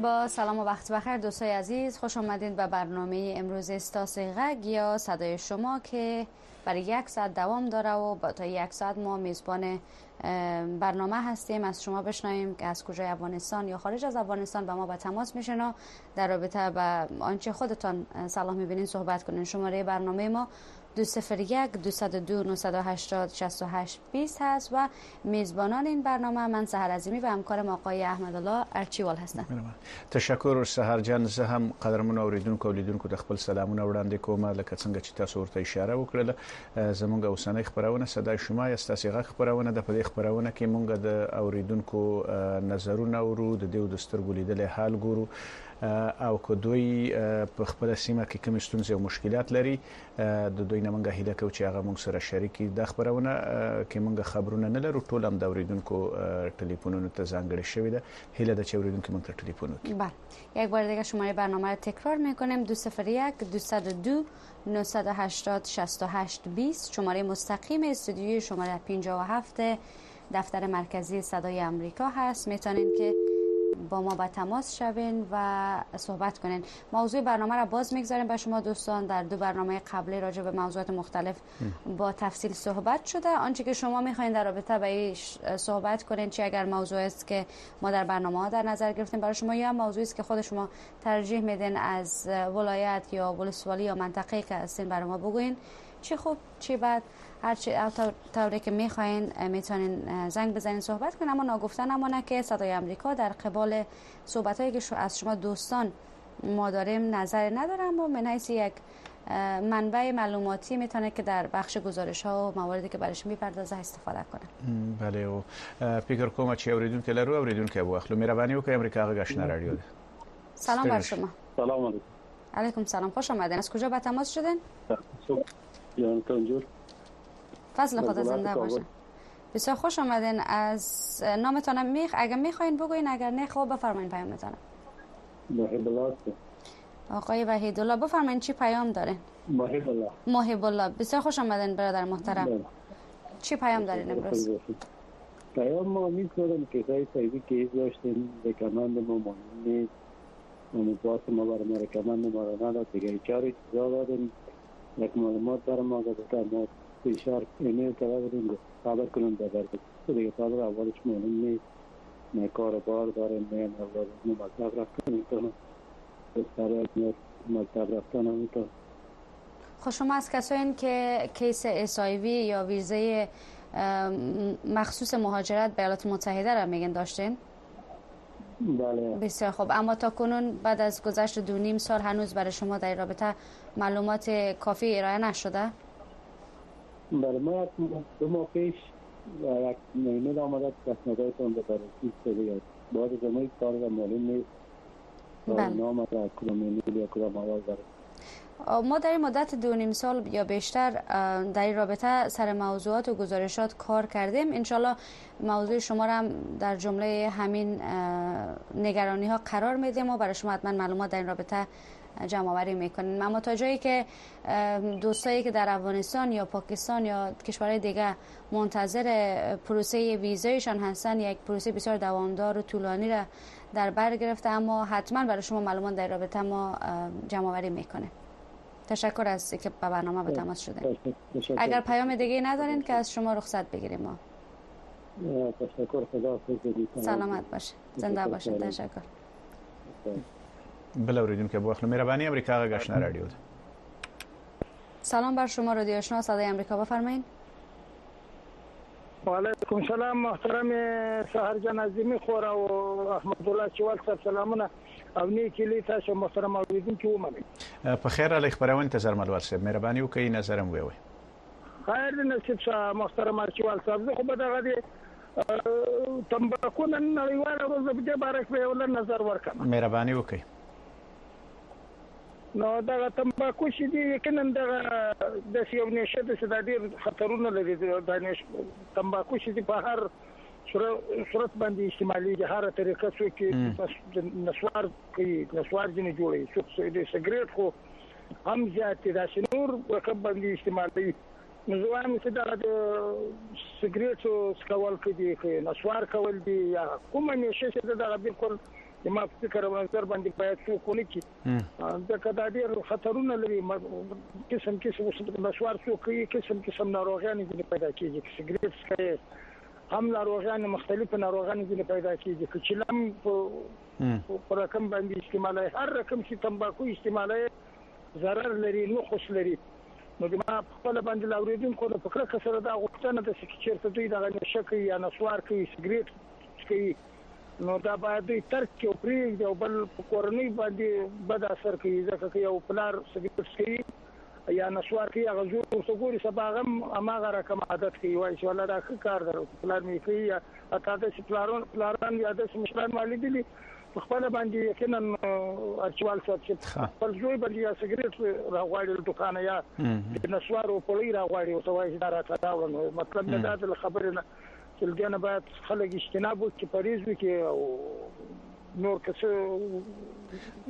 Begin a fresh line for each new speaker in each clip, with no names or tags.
با سلام و وقت بخیر دوستای عزیز، خوش آمدید به برنامه امروز استاس غگ یا صدای شما که برای 1 ساعت دوام داره و تا 1 ساعت ما میزبان برنامه هستیم. از شما بشنویم که از کجای افغانستان یا خارج از افغانستان با ما به تماس میشین و در رابطه با آنچه خودتان صلاح میبینین صحبت کنین. شماره برنامه ما 201 202 980 68 20 هست و میزبانان این برنامه من سحر عظیمی و همکارم آقای احمدالله ارچیوال هستند.
تشکر سحر جان. زه هم قدرمن اوریدونکو لیدونکو د خپل سلامونه وړاندې کوم لکه څنګه چې تاسو ورته اشاره وکړه. زمونږ اوسنۍ خبرونه صدای شما یا تاسو غږ خبرونه د پدې خبرونه کې مونږ د اوریدونکو نظرونه اورو، د دې د سترګو لیدل حال ګورو او که دوی په خپل سیمه کې کوم ستونزې او مشکلات لري د دوی نه مونږ هیله کوو چې هغه مونږ سره شریکي د خبرونه کې مونږ خبرونه نه لرو. ټول هم د اوریدونکو ټلیفونونو ته ځانګړي شوی ده. هیله ده چې اوریدونکو مونږ ته ټلیفون وکړي.
بله، یک بار دیگه شماره برنامه رو تکرار میکنیم: 201 202 980 68 20. شماره مستقیم استودیوی شماره 57 دفتر مرکزی صدای آمریکا هست. میتونین که با ما به تماس شوین و صحبت کنین. موضوع برنامه را باز میگذاریم به شما دوستان. در 2 برنامه قبلی راجع به موضوعات مختلف با تفصیل صحبت شده. آنچه که شما میخواین در رابطه با این صحبت کنین، چه اگر موضوع است که ما در برنامه ها در نظر گرفتیم برای شما یا موضوعی است که خود شما ترجیح میدین از ولایت یا ولسوالی یا منطقه‌ای که هستین برای ما بگوین. چی خوب چی بد، هر چی طوری که میخواین میتونین زنگ بزنین صحبت کنین. اما ناگفته نمونه که صدای آمریکا در قبال صحبتایی که از شما دوستان ما داریم نظر نداره، اما من حیث یک منبع معلوماتی میتونه که در بخش گزارش ها و مواردی که برایش میپردازه استفاده کنه.
بله، او فکر کوم چې اوریدونکو لرو اوریدونکو ابو اخلو مهرباني وکړئ. امریکا غږ آشنا رادیو ده.
سلام بر شما.
سلام علیکم.
علیکم سلام، خوش آمدین. از کجا به تماس شدین؟
جان کنجور.
فضل خدا زنده باشه. بسیار خوش آمدین. از نامتان اگر میخواین بگوین، اگر نه خب بفرمایید پیامتان.
محب الله.
آقای وحید الله بفرمایید چی پیام دارین؟
محب الله.
محب الله، بسیار خوش آمدین برادر محترم. چی پیام دارین امروز؟
پیام ما می‌کنم که سایدی که داشتیم به کماند ما مهمه امیدوار ما برای ما کماند ما را نداد دیگه چاری چیزا دادیم. یک معلومات برای ما داده ما اشاره ایمیل کردیم خبر کنیم در دیگه تا اولش معلوم نیست. نه کاربار داریم نه اولاد مطلب رفتن کنم برای مطلب رفتن نمیتونم.
خب شما از کسایین که کیس SIV یا ویزای مخصوص مهاجرت به ایالات متحده را میگن داشتین؟
بله.
بسیار خوب. اما تا کنون بعد از گذشت 2.5 سال هنوز برای شما در رابطه معلومات کافی ارائه نشده؟
بله، ما 2 ماه پیش یک ایمیل آمده تصمیماتتون به بررسی شده. بعد از ما کار معلوم نیست.
بله.
نام از کدام ایمیل یا کدام آواز داره.
ما در این مدت 2.5 سال یا بیشتر در این رابطه سر موضوعات و گزارشات کار کردیم. انشالله موضوع شما را هم در جمله همین نگرانی ها قرار میدیم و برای شما حتما معلومات در این رابطه جمع آوری میکنیم. اما تا جایی که دوستایی که در افغانستان یا پاکستان یا کشورهای دیگه منتظر پروسه ویزایشان هستن، یک پروسه بسیار دوامدار و طولانی را در بر گرفته، اما حتما برای شما معلومات در رابطه ما جمع آوری میکنیم. تشکر از اینکه به برنامه به تماس شدین. اگر پیام دیگه ندارین که از شما رخصت بگیریم ما.
تشکر. خدا
سلامت باشه. زنده باشه. تشکر.
بل اوریدونکو ابو اخلو مهرباني. امریکا غږ آشنا رادیو ده.
سلام بر شما رادیو آشنا صدای آمریکا، بفرمایید.
و علیکم سلام محترم سحر جان عظیمی خور او احمد الله چوال صاحب سلامونه او نیکی لی تاسو محترم اوریدونکو ومنئ.
په خیر علی خبرونه ته زرملوال صاحب مهرباني وکړئ نظرم ووي.
خیر دې نصیب صاحب محترم چوال صاحب زه خو به دغه دې تمباکو نن نړیواله ورځ په دې باره کې یو نظر ورکړم.
مهرباني وکړئ.
نو دا تمباکو چې دی یقینا د یو نشه د ډېر خطرونه لري. د تمباکو چې په هر صورت باندې استعمالي هر طریقه څو کې نسوار کوي، نسوار جن جوړي څو د سیګریټ خو هم زیات د شنور وکړ باندې استعمالي. نو ځوان چې دا د سیګریټ څکول کوي، نسوار کول دي یا کومه نشه چې دا بالکل ما فکر او نظر باندې باید څوک ونه کړي دا کدا ډېر خطرونه لري قسم نسوار څوک قسم ناروغیان دي پیدا کیږي سیګریټ څکي هم ناروغیان مختلف ناروغیان دي پیدا کیږي چې لم په رقم باندې استعمالي هر رقم چې تمباکو استعمالي ضرر لري نو خوش لري نو د ما خپل باندې لاوریدونکو د فکر کسره دا غوښتنه د سکیچر دوی د نشه کوي یا نسوار کوي سیګریټ کوي نو دا باید ترک کې او پرې او بل کورنۍ باندې بد اثر کوي ځکه چې یو پلار سګریټ کوي یا نسوار کوي هغه زور څه ګوري سباغم اماغه رقم عادت کوي وایي چې ولا دا کار درو پلار می کوي یا اته د پلاران یا د مشران والدي خپل باندې یقینا ارچوال چې خپل زوی باندې یا سګریټ راغواړي دکان یا نسوار او پړی راغواړي او توای دا راځي مطلب نه دا خبره نه چې لګنه باید خلک اجتناب وکړي پریز وکړي او نور څه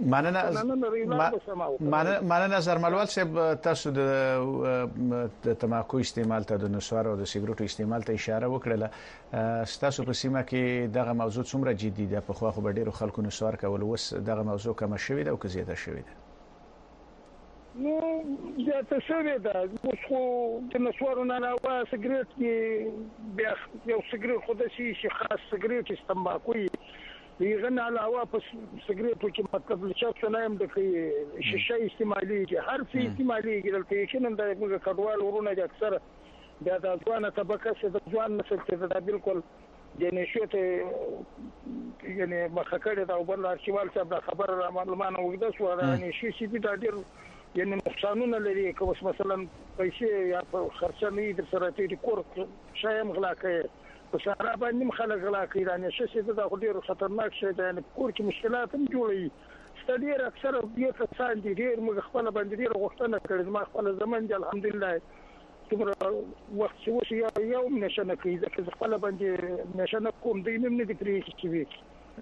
مننه زرملوال صاحب تاسو د تماکو استعمال ته د نسوار او د سیګریټو استعمال ته اشاره وکړه تاسو په سیمه کې دغه موضوع څومره جدي ده په خو ډیرو خلکو نسوار کول وس دغه موضوع کم شوی ده او که زیاته شوی ده
نو دا څه ده اوس خو د نسوارو نه علاوه سیګریټ کې بیا یو سیګریټ خو د شي خاص سیګریټ تمباکوي دیغه نه علاوه په سیګریټو کې مطلب چې څه نه هم د شیشه استعمالي کې هر څه استعمالي کې دلته یقینا د کډوال ورونه د اکثر بیا د ځوانه طبقه چې د ځوان نسل ته دا بالکل د نشوت یعنی مخکړه دا وبل ارشیوال صاحب خبر معلومانه وګدا شو دا نشي چې دا ډیر یعنی نقصانونه لري که اوس مثلا پیسې یا خرچه نه در سره تی کور شایم غلا کوي په سارا باندې خلک غلا کوي دا نشه چې دا ډیر خطرناک شی دی کور کې مشکلات هم جوړي ستډیر اکثر یو کسان دي ډیر موږ خپل باندې ډیر غوښتنه کړې ما خپل زمون دي الحمدلله څومره وخت چې وشي یو نشه کوي ځکه خپل باندې نشه کوم دی نه دي پرې چې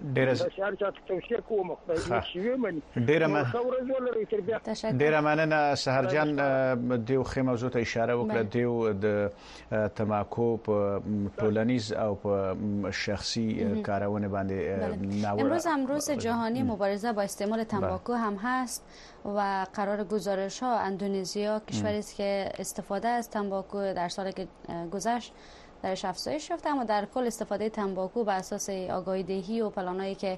ډیره مننه سحرجان دیو خې موضوع ته اشاره وکړه دیو د تماکو په ټولنیز او په شخصي کارونه باندې
امروز جهانی مبارزه با استعمال تنباکو هم هست و قرار گزارش ها اندونزیا کشوری است که استفاده از تنباکو در سال که گذشت درش افزایش یافته اما در کل استفاده تنباکو بر اساس آگاهی دهی و پلانایی که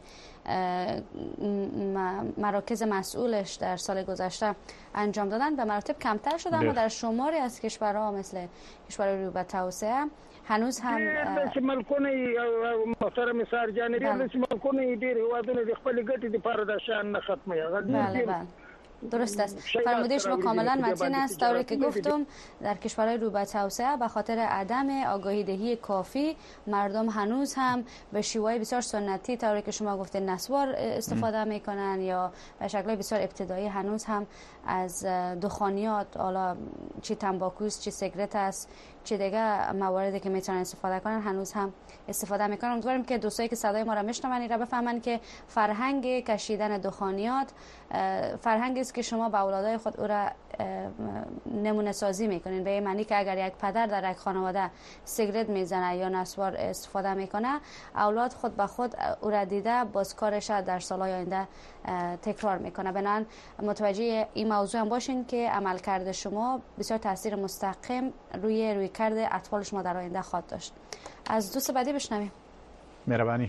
مراکز مسئولش در سال گذشته انجام دادن به مراتب کمتر شده اما در شماری از کشورها مثل کشور روی به توسعه هنوز هم
ملکونه محترم سرجان ملکونه دیر هوادونه د خپل ګټې د پاره د شان نه ختمه
درست است. فرموده شما کاملا متین است. طوری که گفتم در کشورهای رو به توسعه به خاطر عدم آگاهی دهی کافی مردم هنوز هم به شیوه بسیار سنتی طوری که شما گفتید نسوار استفاده میکنن یا به شکل بسیار ابتدایی هنوز هم از دخانیات حالا چی تنباکوست چی سیگرت است چی دیگه مواردی که میتونن استفاده کنن هنوز هم استفاده میکنن. امیدواریم که دوستایی که صدای ما را میشنون اینا بفهمن که فرهنگ کشیدن دخانیات فرهنگی است که شما با اولادای خود او را نمونه سازی میکنین به این معنی که اگر یک پدر در یک خانواده سیگرت میزنه یا نسوار استفاده میکنه اولاد خود به خود او را دیده بازکارش در سالهای آینده تکرار میکنه. بنابراین متوجه این موضوع هم باشین که عملکرد شما بسیار تاثیر مستقیم روی کرد اطفال شما در آینده خواهد داشت. از دوست بعدی بشنویم.
مهربانی.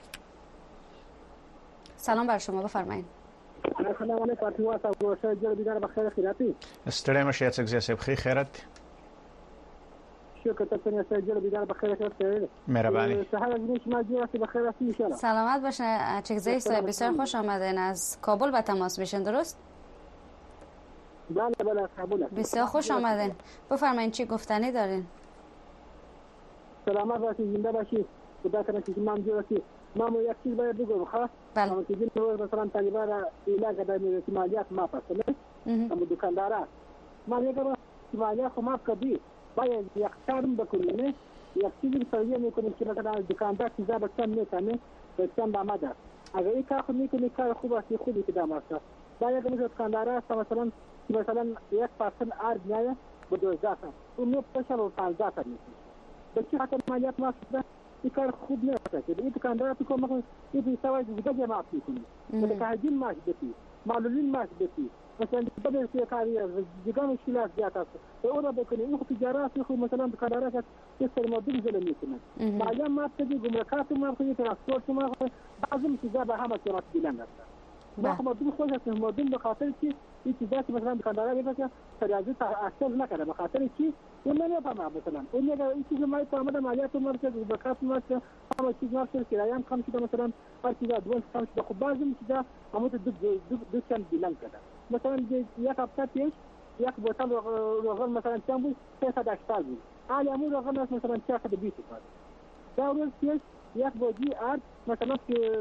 سلام بر شما بفرمایید.
خداوند فاطمه صاحب جل بیدار بخیر خیراتی.
ستړی مشه یڅ گزیا صاحب خیرات.
شکر ته څنګه جل بیدار بخیر خیراتی.
مهربانی.
سهار از شما جواستی بخیر هستی ان شاء الله.
سلامت باشین. چگزی صاحب بسیار خوش آمدین از کابل به تماس بشین درست؟
بله کابل.
بسیار خوش آمدین. بفرمایید چی گفتنی دارین؟
سلامت باشید زنده باشید. خدا کنه که تمام جواستی. ما یک چیز باید بگم خواست
بله
که دین رو مثلا طالبان ایلا که در مالیات ما پسنه اما دکاندارا ما میگم مالیات خو معاف کردی باید یک کارم بکنیم یک چیزی سریع میکنیم که مثلا دکاندار چیزا به چند میکنه به چند آمده اگر این کار خود میکنی کار خوب است خودی که دام است باید مثلا دکاندارا مثلا یک پرسن ارد نیه به 12 اون نو پشل و 15 میشه به چه خاطر مالیات معاف کرده این کار خوب نیست که این دکاندار تو کمک این پیسه دیگه جمع کنی متقاعدین معاش بدی معلولین معاش بدی مثلا بدل کاری دیگه مشکلات زیاد است اون بکنی این تجارت خو مثلا دکاندارا که سرمایه‌گذاری زل میکنن معلم ما تجي گمرکات ما خو ترانسپورت ما لازم چیزا به همه صورت بیلند است ما خو مدون خو است مدون به خاطر که این چیزا که مثلا دکاندارا میگه سریازی اصل نکنه به خاطر که اون نمیفهمه مثلا اون میگه این چیز ما فهمده مالیات ما که گمرکات ما همه چیز ما سر کرایه کم شده مثلا هر چیز ادوانس کم شده خب بعضی چیزا همون دو چند بیلند کرده مثلا یک هفته پیش یک بوتل روغن مثلا چند بود 380 بود حالی همون روغن است مثلا 420 بود در روز پیش یک بودی آرد مثلا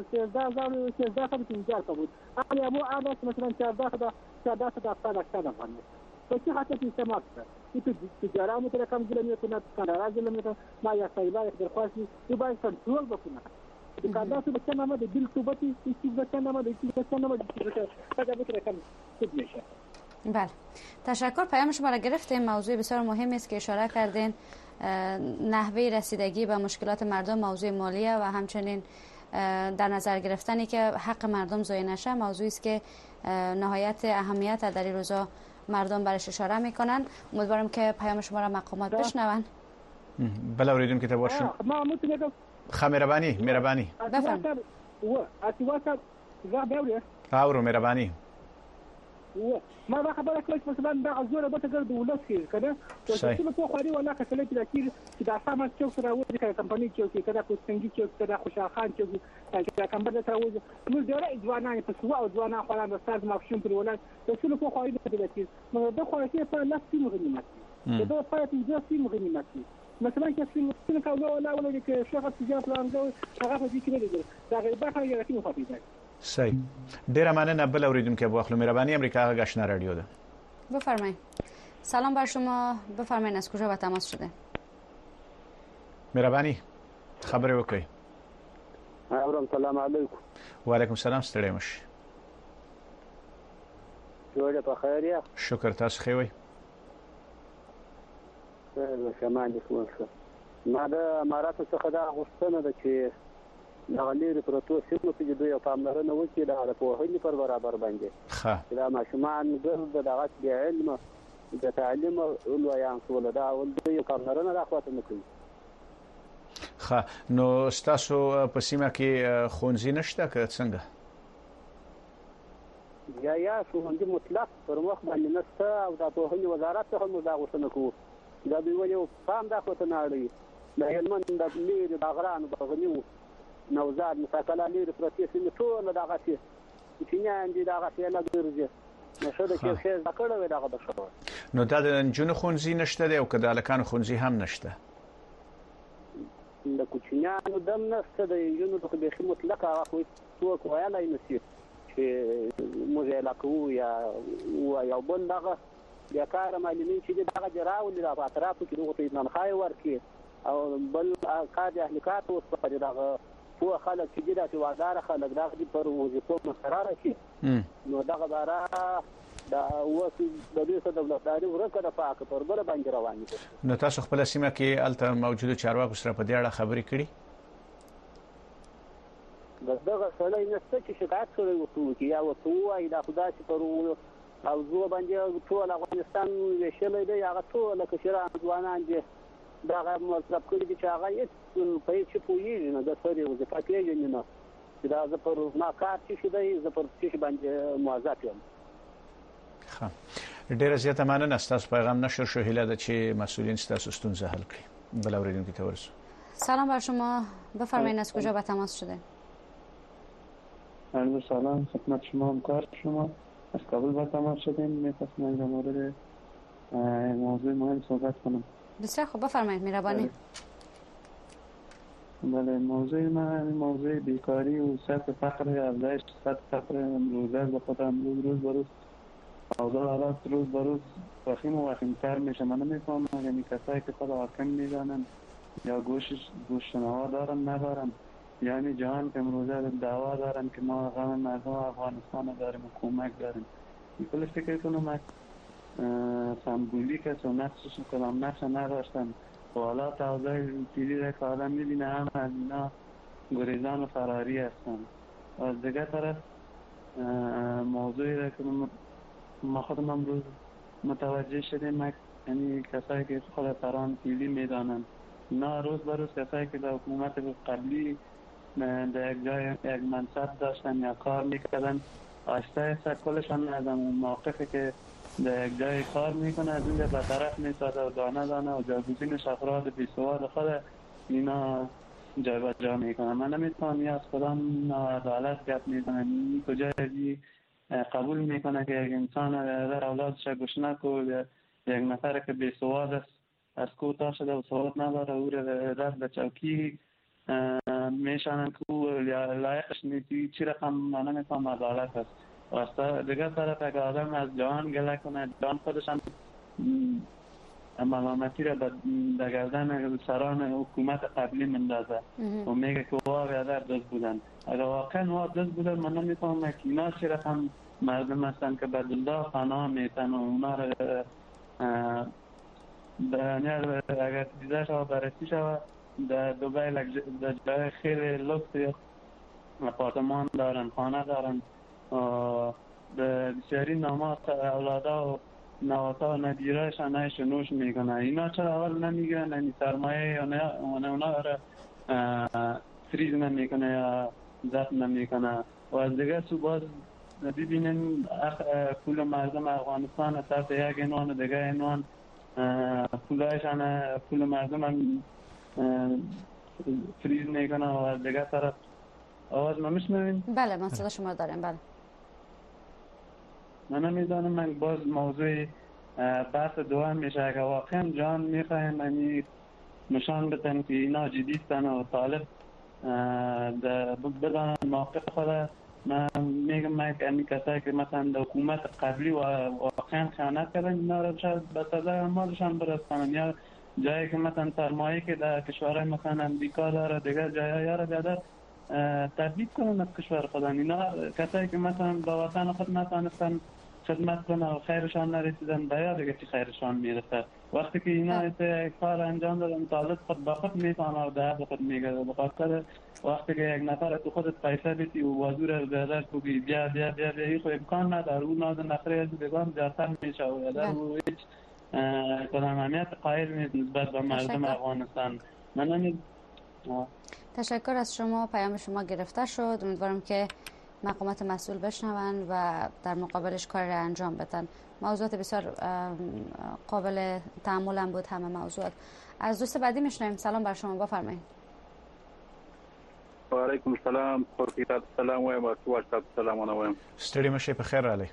13,050 بود حالی همون آرد است مثلا 14,080 افغانی تو چی خاطر پیسه ما است این تجارت میتونه کم جلو میکنه کارا جلو میکنه ما یا سایبا یک درخواستی تو باید کنترل بکنه دکاندار تو بچه نامه بیل تو بچه این چیز بچه نامه این چیز بچه نامه فقط بکنه کم خوب میشه.
بله تشکر. پیام شما را گرفتیم. موضوع بسیار مهمی است که اشاره کردین. نحوه رسیدگی به مشکلات مردم موضوع مالیه و همچنین در نظر گرفتنی که حق مردم ضایع نشه موضوعی است که نهایت اهمیت در این روزا مردم برش اشاره میکنن. امیدوارم که پیام شما را مقامات بشنون.
بله اوریدونکو ته ورشو
ما متنګ
مهرباني
بفرمایئ.
اتواسه زه به
اورو مهرباني
ما دا خبره کوي مثلا دا زوره به تګر د ولس کې کنه او چې په خواري ولا کله چې دا سامان چې سره وځي کله کمپنی چې کله کوستنګي چې کله خوشاخان چې کمبر ته وځي نو ډېر ځوانان په سوا او ځوانان خلک د ساز مخشوم پر ولای د څه په خواري د دې نو د خواري په لاسي مغنیمت دا په دې ځي مغنیمت مثلا چې څنګه کولو ولا چې شغل تجارت لاندې هغه په دې کې نه دا غیبه هغه کې مخاطب
صحیح. ډیره مننه. بل اوریدونکو ابو اخلو مهربانی امریکا گشنه رادیو ده.
بفرمایید. سلام بر شما. بفرمایید از کجا به تماس شده؟
مهربانی خبر وکړئ.
سلام علیکم.
و علیکم السلام. ستړی مشئ.
جوړه په خیر یا؟
شکر. تاسو ښه وئ؟
شمان دې څه ما د اماراتو څخه دا غوښتنه ده چې نغلیر پروتو سیمو کې دوی پاملرنه وکړي د پوهنې پر برابر باندې
ښه
دا ماشومان ګل د دغه د علم د تعلیم ولویان سول دا ول دوی پاملرنه راخواته نه کوي.
ښه نو تاسو په سیمه کې خونځي نشته که څنګه؟
یا ښوونځي مطلق پر مخ باندې نشته او د پوهنې وزارت څخه موږ دا غوښتنه کوو دا دوی ولې پام دا خواته نه اړوي د هلمند د لرې د غرانو بغنیو نوزاد مساکله لري پروتې سیمې ټول دغه چې نه دي دغه لا ګرځي نشه د کې څه ذکر وي دغه بشو
نو دا د جنو خونځي نشته دی او که د الکانو خونځي هم نشته
د کوچنیانو دم نشته د جنو د بخي مطلق هغه څوک وایي نشي چې موږ علاقو یا بل دغه یا کار معلومین چې دغه جراول د اطرافو کې دغه ایمان خای ورکی او بل کار اهلیکات او په دغه هو خلک چې دا وادار خلک دغه پر وظیفو مقرره شي نو دغه بارا دا وڅ د دې څه دولتداري ورکه د پاک پر بل باندې روان دي.
نو تاسو خپل سیمه کې الته موجوده چارواکو سره په دې اړه خبرې کړې؟
دغه سړی نشته چې شکایت کړی وو چې یا وو ای دا خدای چې پر او زو باندې ټول افغانستان ویشلې دی هغه ټول کشران ځوانان دي دا غو مطلب کړی چې هغه یې په هیڅ پوهیږي نه د سړي وظیفه کوي نه دا زه پر ما کار چې دی زه پر څه باندې موظف یم.
ښه ډیره زیاته مننه. تاسو پیغام نشر شو هیله ده چې مسئولین تاسو ستونزه حل کړي. بل اوریدونکو ته ورسو.
سلام بر شما. بفرمایید از کجا به تماس شده؟
عرض سلام خدمت شما همکار شما از کابل به تماس شدیم. می‌خواستم در مورد موضوع مهم صحبت کنم.
بسیار خوب بفرمایید مهربانی.
بله موضوع بیکاری و سطح فقر افزایش سطح فقر امروزه به خود امروز روز به روز اوضاع حالات روز به روز وخیم و وخیم‌تر میشه. من نمیفهمم یعنی کسایی که خود حاکم میدانن یا گوش شنوا دارن ندارن یعنی جهان که امروزه دعوا دارن که ما غم مردم افغانستان داریم و کمک داریم. کل فکر کنم سمبولیک است و نقشش کلام نقش نداشتن حالات اوضاع فعلی را که آدم میبینه همه از اینا گریزان و فراری هستند. و از دیگه طرف موضوعی را که ما خودم امروز متوجه شدیم، یعنی کسایی که خود سران فعلی میدانند، نه روز به روز کسایی که در حکومت قبلی در یک جای یک منصب داشتن یا کار میکردن، آشته کلشان از اون موقفی که در یک جای کار میکنه از اینجا به طرف میساده و دانه دانه و جاگزینش افراد بیسواد خود اینا جای به جا میکنه. من نمیتونم یا از کدام ناعدالت گپ میکنه، کجا قبول میکنه که یک انسان در اولادش گشنه و یک نفر که بیسواد است از کوتا شده و سواد نداره او را به چوکی میشنن که او لایقش نیستی. چی رقم من نمیتونم عدالت است. و از دیگه طرف اگر آدم از جهان گله کنه، جهان خودش هم ملامتی را در گردن سران حکومت قبلی مندازه و میگه که وا بیادر دست بودن. اگر واقعا وا دست بودن من نمیتونم که اینا چی رقم مردم هستن که به دلدا پناه میتن و اونا را اگر دیده شود بررسی شود در دوبای در جای خیلی لکس اپارتمان دارن، خانه دارن، بسیاری نامات اولادا و نواتا و ندیرهشان نایش نوش میکنه. اینا چرا اول نمیگن این سرمایه یا اونا را فریز نمیکنه یا ضبط نمیکنه؟ و از دیگه سو باز ببینن پول مردم افغانستان طرف یک عنوان و دیگه عنوان پول مردم هم فریز میکنه و از دیگه طرف آواز ما میشنوین؟
بله ما صدا شما داریم. بله
من نمیدانم، من باز موضوع بحث دوام میشه که واقعا جان میخوایم یعنی نشان بدن که اینا جدیستن و طالب بدانن موقف خود. من میگم که این کسایی که مثلا در حکومت قبلی واقعا خیانت کردن اینا را شاید به سزای اعمالشان برسانن، یا جایی که مثلا سرمایه که در کشورهای مثلا امریکا داره دیگه جایی را بیادر تبدیل کنن از کشور خودن. اینا کسایی که مثلا با وطن خود نتانستن خدمت کنن و خیرشان نرسیدن باید دیگه چی خیرشان میرسه. وقتی که اینا کار انجام دادن طالب خود با خود میفهمه و در خود میگه. بخاطر وقتی که یک نفر تو خودت پیسه بیتی و وزور بیادر بگی بیا بیا بیا بیا خو امکان نداره، اون ناز نفره از بگان زیادتر میشه و بیادر او هیچ کدام اهمیت قائل نیست نسبت به مردم افغانستان. من
تشکر از شما. پیام شما گرفته شد. امیدوارم که مقامات مسئول بشنون و در مقابلش کار را انجام بدن. موضوعات بسیار قابل تأمل هم بود همه موضوعات. از دوست بعدی میشنویم. سلام بر شما، بفرمایید.
و علیکم السلام. خورشید سلام و مرحبا سلام و
ستړي مشه په خیر علي.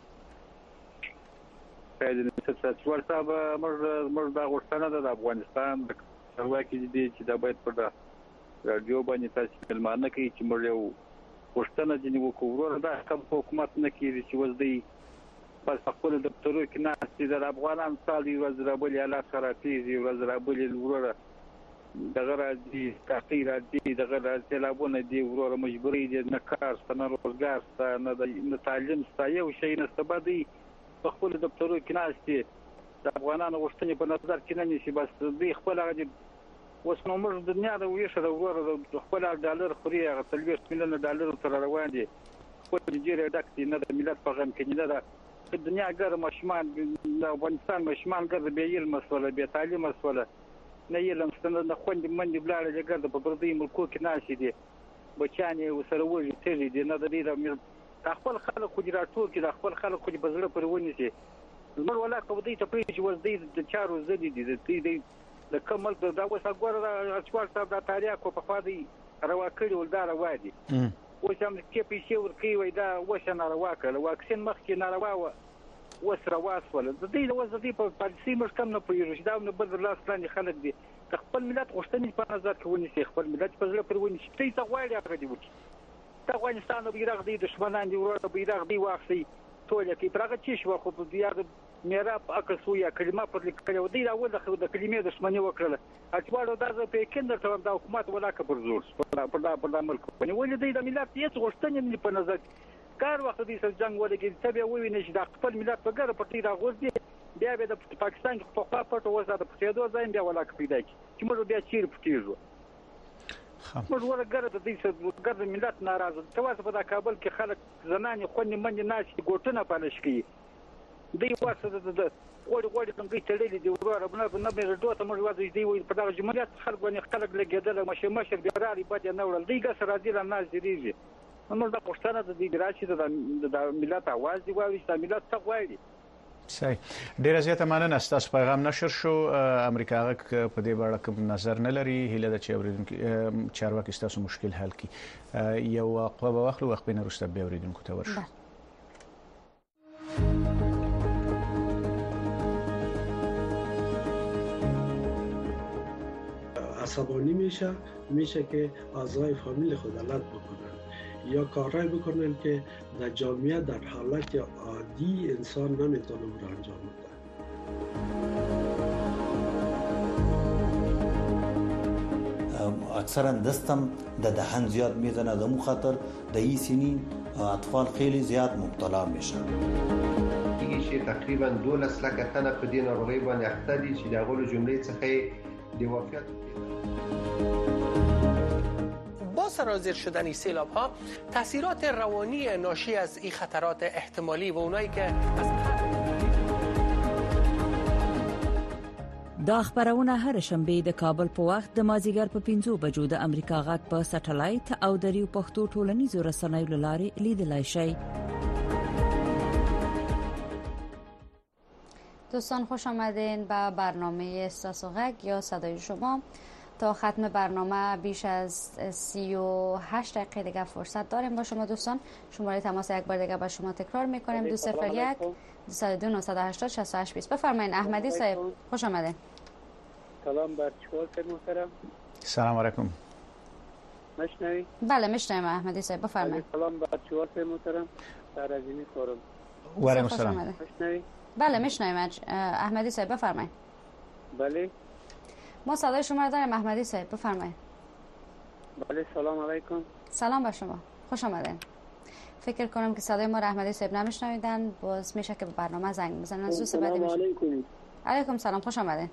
خیر دې څه صاحب موږ دا غوښتنه ده د افغانستان د خپلواکۍ دي چې دا باید په رادیو باندې تاسو ملمانه کوي چې موږ یو غوښتنه ځنی وکړو. دا کوم حکومت نه کیږي چې وځي پس خپل دفترو کې نه چې د افغانان سالي وزرابل یا خرافيزي وزرابل وروره دغه راځي تحقیر راځي دغه راځي لابونه دی وروره مجبوري دي نه کار ستنه روزګار ستنه تعلیم ستایي او شي نه سبدي په خپل دفترو کې ناشتي د افغانانو غوښتنې په نظر کې نه نشي. بس دوی خپل هغه اوس نو موږ د دنیا د ویشه د وروره خپل ډالر خوري هغه 30 میلیون ډالر تر روان دي. خپل جیره ډکټي نه د ملت په غم کې نه ده. د دنیا ګر مشمان د افغانستان مشمان ګر به یل مسوله به تعلیم مسوله نه یلم ستنه د خوند منډي بلاړه لګر د په پردي ملکو کې ناشې دي بچانې وسره وږي تلې دي نه د دې د خپل خلک خو راټول کې د خپل خلک خو بزړه پر ونی شي زمر ولا کو دې ته پېښ وځي د چارو زدي دي د کمل د اوسه ګور اچوار صاحب د تاریخ کو په فادي روا کړي ولدار وادي اوس هم کې پیسې ورکوي وای دا اوس نه روا کړ واکسین مخکې نه روا و اوس روا سول د دې د وځي په پالیسي مشکم نه پوهیږي دا نه بدل لاس لاندې خلک دي خپل ملت غوښتنې په نظر کې ونیسي خپل ملت په ځل پر ونیسي ته غواړي هغه دی وکی دا افغانستان د بیرغ دی دشمنان دی ورته بیرغ دی واخلي ټول کې پرغه چی شو خو د یاد میرا عکس ویا کلمه پر لیکلو دی دا ول د کلمې دشمنی وکړه اټوالو دا په کندر ته د حکومت ولا کبر زور په ملک باندې ولې دی د ملت هیڅ غوښتنې په نظر کار وخت دې سره جنگ ولګي ته به ویني چې د خپل ملت په ګر پټي راغورځي بیا به د پاکستان کې په خوا پټ وځه د پټېدو ځای بیا ولا پیدا کی چې موږ بیا چیر پټېږو موږ ورګره د دې ګرد ملت ناراضه تاسو په کابل کې خلک زنانې خونې منډي ناشې ګوټونه پالش کوي دی واسه د غوړي څنګه چړلې دی وراره نه به دوته موږ وځي دی په دغه جمهوریت خلک باندې خلک لګیدل مشه بیراري باندې نه وړل دی ګس راځي له ناز دیږي موږ د پښتنه د دې ګراشي د ملت आवाज دی واوري چې ملت څه غواړي
صحیح ډیره زیاته مننه ستاسو پیغام نشر شو امریکا په دې اړه کوم نظر نه لري هله د چاوریدونکو چارواکي ستاسو مشکل حل کړي یو واقعه واخلو وخت بین وروسته به اوریدونکو ته ورشو
عصبانی میشه که اعضای فامیل خود غلط بکنن یا کارهایی بکنن که در جامعه در حالت عادی انسان نمیتونه اون را انجام بده.
اکثرا دستم د دهن زیاد میزنه د مو خاطر د این سنین اطفال خیلی زیاد مبتلا میشن
دیگه تقریبا 12 لک تنه په دې ناروغي باندې اخته دي چې د غولو جملې څخه د وفات
با سرازیر شدن سیلاب ها تاثیرات روانی ناشی از این خطرات احتمالی و اونایی که از
دا خبرونه هر شنبه د کابل په وخت د مازیګر په 5 بجو د امریکا غږ په سټلایټ او د ریو پښتو ټولنیزو رسنیو لارې لیدلای شئ.
دوستان خوش آمدین به برنامه احساس و غږ یا صدای شما. تا ختم برنامه بیش از 38 دقیقه دیگه فرصت داریم با شما دوستان. شماره تماس یک بار دیگه با شما تکرار میکنیم 201 202 980 68 20. بفرمایید احمدی صاحب خوش آمدین.
سلام بر شما محترم.
سلام علیکم.
مشنوی؟
بله مشنویم احمدی صاحب بفرمایید.
سلام بر شما محترم. سرازینی خورم.
و علیکم السلام.
مشنوی؟
بله مشنویم احمدی صاحب بفرمایید.
بله.
ما صدای شما رو داریم احمدی صاحب بفرمایید.
بله سلام علیکم.
سلام بر شما خوش آمدین. فکر کنم که صدای ما رو احمدی صاحب نمیشنویدن باز میشه که به برنامه زنگ بزنن. از دوست بعدی میشه.
علیکم.
علیکم سلام خوش آمدین.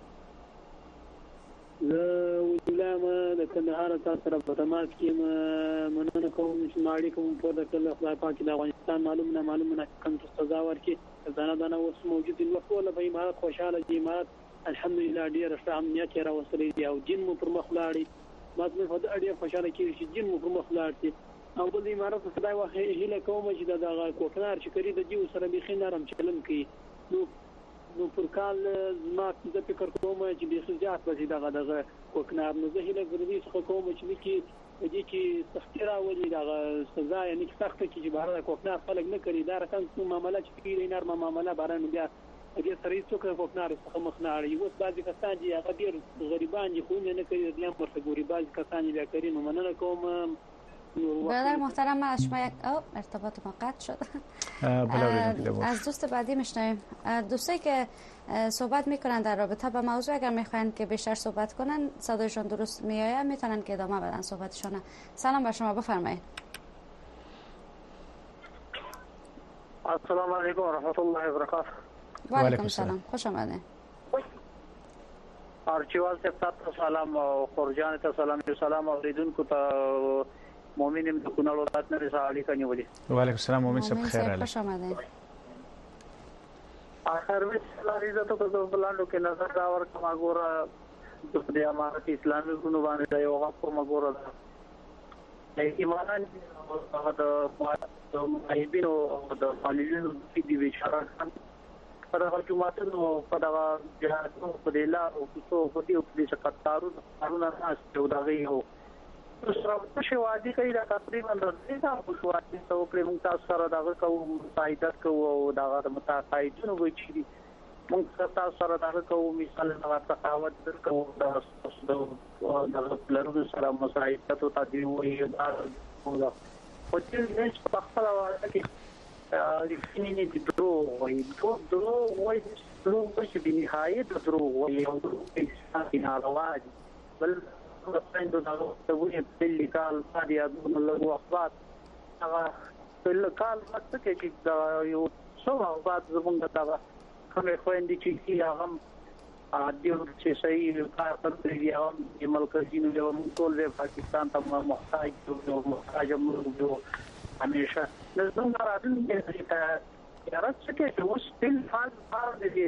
ولما د کندهار تاسو سره په تماس کې مننه کوم چې ماړي کوم په دغه خدای پاک د افغانستان معلومه کوم سزا ورکړي ځانه اوس موجود نو ټول به امارات خوشاله دي امارات الحمدلله ډیر ښه امنیت راوستلې دی او جن مو پر مخ لاړي ما ته په اړه خوشاله کیږي چې جن مو پر مخ لاړي او بل امارات خدای واخې هله کوم چې دغه کوکنار چې کړی د جیو سره بيخي نرم چلن کوي نو پر کال ما د فکر کوم چې بيخي زیات به دغه کوکنار نو زه هله ګرځي څخه کوم چې دې کې سختي راولي دغه سزا یعنی سخت چې بهر کوکنار خلک نه کړی دا رقم معاملات چې کوي نرمه معامله باران بیا دې سره څوک کوکنار څخه مخ نه اړي اوس بعضی کسان دي هغه ډیر غریبان دي خو نه کوي دیم ورته ګوري بعضی کسان بیا کوي نو مننه کوم.
برادر محترم من از شما یک ارتباط ما قطع شد. از دوست بعدی میشنویم. دوستایی که صحبت میکنن در رابطه با موضوع اگر میخواین که بیشتر صحبت کنن صدایشون درست میآید میتونن که ادامه بدن صحبتشون. سلام بر شما بفرمایید.
السلام علیکم و رحمت الله و برکاته.
و علیکم السلام خوش آمدید.
ارچیوال ته سلام او خورجان ته سلام اوریدونکو ته مؤمنیم د کونړ ولایت نه رسالي کنيولي.
و علیکم السلام مؤمن صاحب خیر علي.
خوش آمدید.
اخر وی لاري زته په بلاندو کې نظر دا ورکما ګوره د امارت اسلامي ګونو باندې یو غو مګوره د ایمانان او د مایبینو او د فامیلونو د دې وشاره په دغه جماعتونو په دغه جهادونو په دې لارو په دې شکایتارونو نه ستو دغه یو سره شو عادي کوي دا تقریبا د دې تاسو واټي څو کړي موږ تاسو سره دغه کوو فائدت کوو او دغه متقاعدونو وي چې موږ تاسو سره دغه کوو مثال دغه تقاعد درکو دغه پلانونو سره مساعدت او تدوین وي دا او چې نش په خپل وخت کې رښتینی دي درو وي درو چې په نهایت درو وي او چې ناروا دي بل څنګه دا وایي په لیکال باندې د لږ وخت هغه په لیکال وخت کې چې دا یو څو وخت زمونږ دا کومه خويندې چې هغه دیو چې صحیح کار کوي هغه مرکزینو له ټول پاکستان ته محتاج او محتاج موږ همیشه لازم راځي چې راځي چې اوس تل فاز دي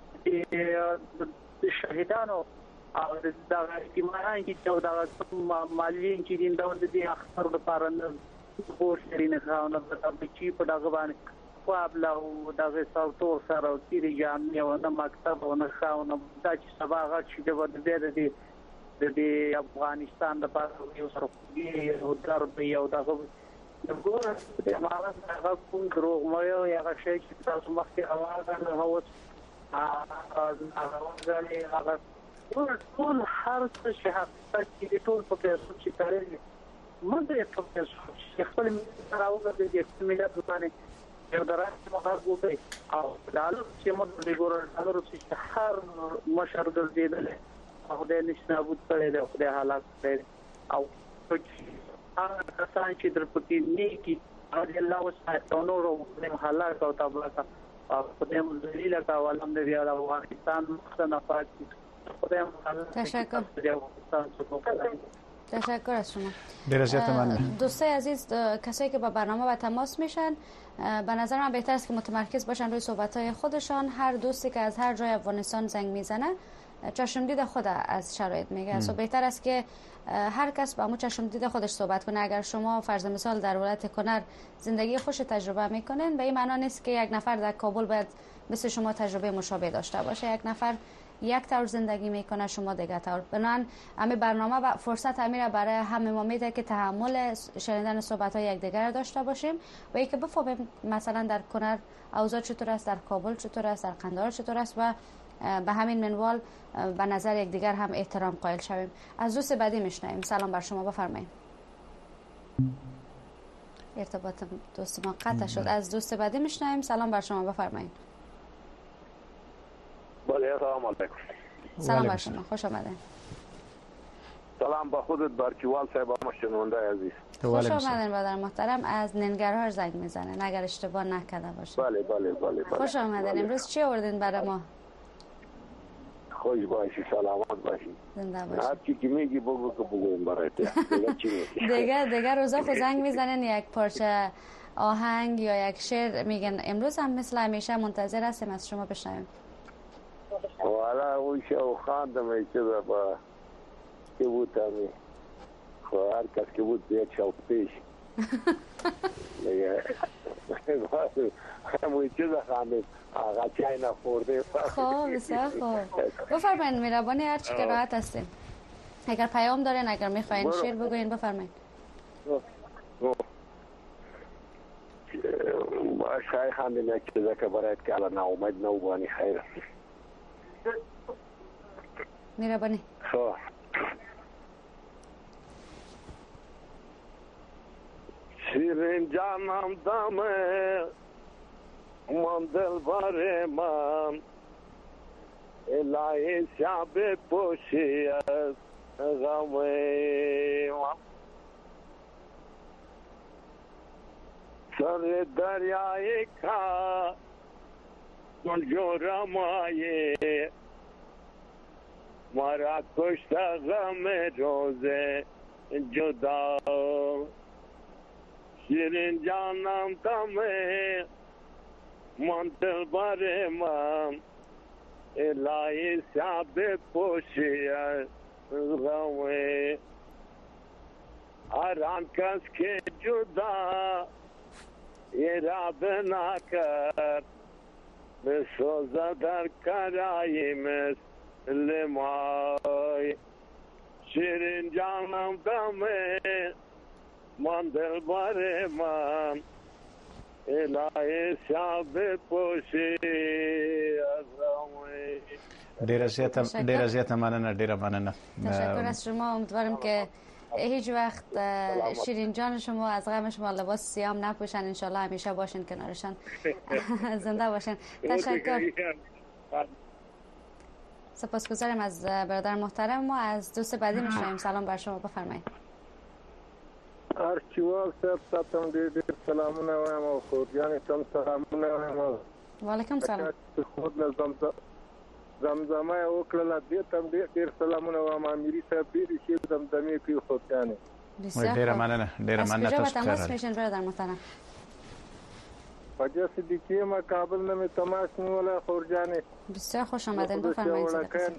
شهیدانو او د اجتماعي چې د مالیین چې د دې اخر د پارن پوسټ لري نه خاونه د چې په دغه باندې قابل او دغه څوتور سره او تیری جامع او نه مکتب او نه خاونه د چې سباغه چې د افغانستان د پاره یو سره یو درب یو دغه دغه د امارات هغه کوم دروغ مې یو هغه شی چې تاسو مخکې اواز نه هوت هغه ټول هر څه چې حقیقت کې ټول په پیسو چې کاري مده په پیسو چې خپل راوګرځي د ملت باندې یو دراسته مخاطب او دالو چې موږ د ګورل چې هر مشر ګرځیدل او د نشنابود کړي د حالات او هغه کسان چې در پکې نیکی او الله وسعه نور او حالات او تبلاغ او خدای مزلیل کا ولهم د افغانستان مختنفات
تشکر از شما.
دوستای
عزیز، کسایی که با برنامه و تماس میشن به نظر من بهتر است که متمرکز باشن روی صحبت‌های خودشان. هر دوستی که از هر جای افغانستان زنگ میزنه چشمدید خود از شرایط میگه، سو بهتر است که هر کس با مو چشمدید خودش صحبت کنه. اگر شما فرض مثال در ولایت کنر زندگی خوش تجربه میکنین، به این معنا نیست که یک نفر در کابل باید مثل شما تجربه مشابه داشته باشه. یک نفر یک طور زندگی میکنه، شما دیگه طور. بنابراین همه برنامه و فرصت همین برای همه ما میده که تحمل شنیدن صحبت‌های یکدیگر داشته باشیم و اینکه بفهمیم مثلا در کنر اوضاع چطور است، در کابل چطور است، در قندهار چطور است و به همین منوال به نظر یکدیگر هم احترام قائل شویم. از دوست بعدی میشنویم. سلام بر شما، بفرمایید. ارتباط دوست ما قطع شد. از دوست بعدی میشنویم. سلام بر شما، بفرمایید.
بله، سلام علیکم.
سلام بر شما، خوش آمدید.
سلام با خودت بارکیوال صاحب، شنونده عزیز.
خوش آمدین برادر محترم. از ننگرهار زنگ میزنن اگر اشتباه نکرده باشه.
بله بله بله.
خوش آمدین. امروز چی آوردین برای ما؟
خوش باشی، سلامت باشی.
زنده باشی.
هر چی که میگی بگو که بگویم برای تو.
دیگه روزا خود زنگ میزنن یک پارچه آهنگ یا یک شعر میگن. امروز هم مثل همیشه منتظر هستیم از شما بشنویم.
والا اون شو خواندم ای چه با که بود همی هر کس که بود یک شو پیش همون چیز خواندم آقا چای نخورده.
خوب، بسیار خوب. بفرمایید مهربانی، هر چی که راحت هستین. اگر پیام دارین، اگر میخواین شعر بگوین بفرمایید.
شای خواندم یک چیزا که برایت که الان ناامید نوبانی خیر.
مهربانی.
خب شیرین جانم دامه من دلبر من الهی شب پوشی از غمه سر دریای کا من جورم آیه مرا کشت غم روز جدا شیرین جانم دمه من دلبر من الهی شب پوشی از غمه هر آن کس که جدا اراده نکرد بسوزه در کرایی مثل مای شیرین جانم دمه من دلبر من الهی شب پوشی از غمه.
ډیره زیاته مننه.
تشکر از شما. امیدوارم که هیچ وقت شیرین جان شما از غم شما لباس سیام نپوشن، انشالله همیشه باشین کنارشان. زنده باشین. تشکر. سپاسگزارم از برادر محترم. ما از دوست بعدی میشنویم. سلام بر شما، بفرمایید.
ارچیوال صاحب تاسو ډېر سلامونه وایم او خورجان تم سلامونه وایم.
وعلیکم سلام.
خود زمزمه وکړه دې تم ډیر سلامونه و اميري صاحب دې شي زمزمه په خوتانه.
ډیر مننه
تاسو تماس میشن برادر محترم.
وجه صدیقی ما کابل نه تماس نیوله خورجانه.
بسیار خوش آمدین بفرمایید.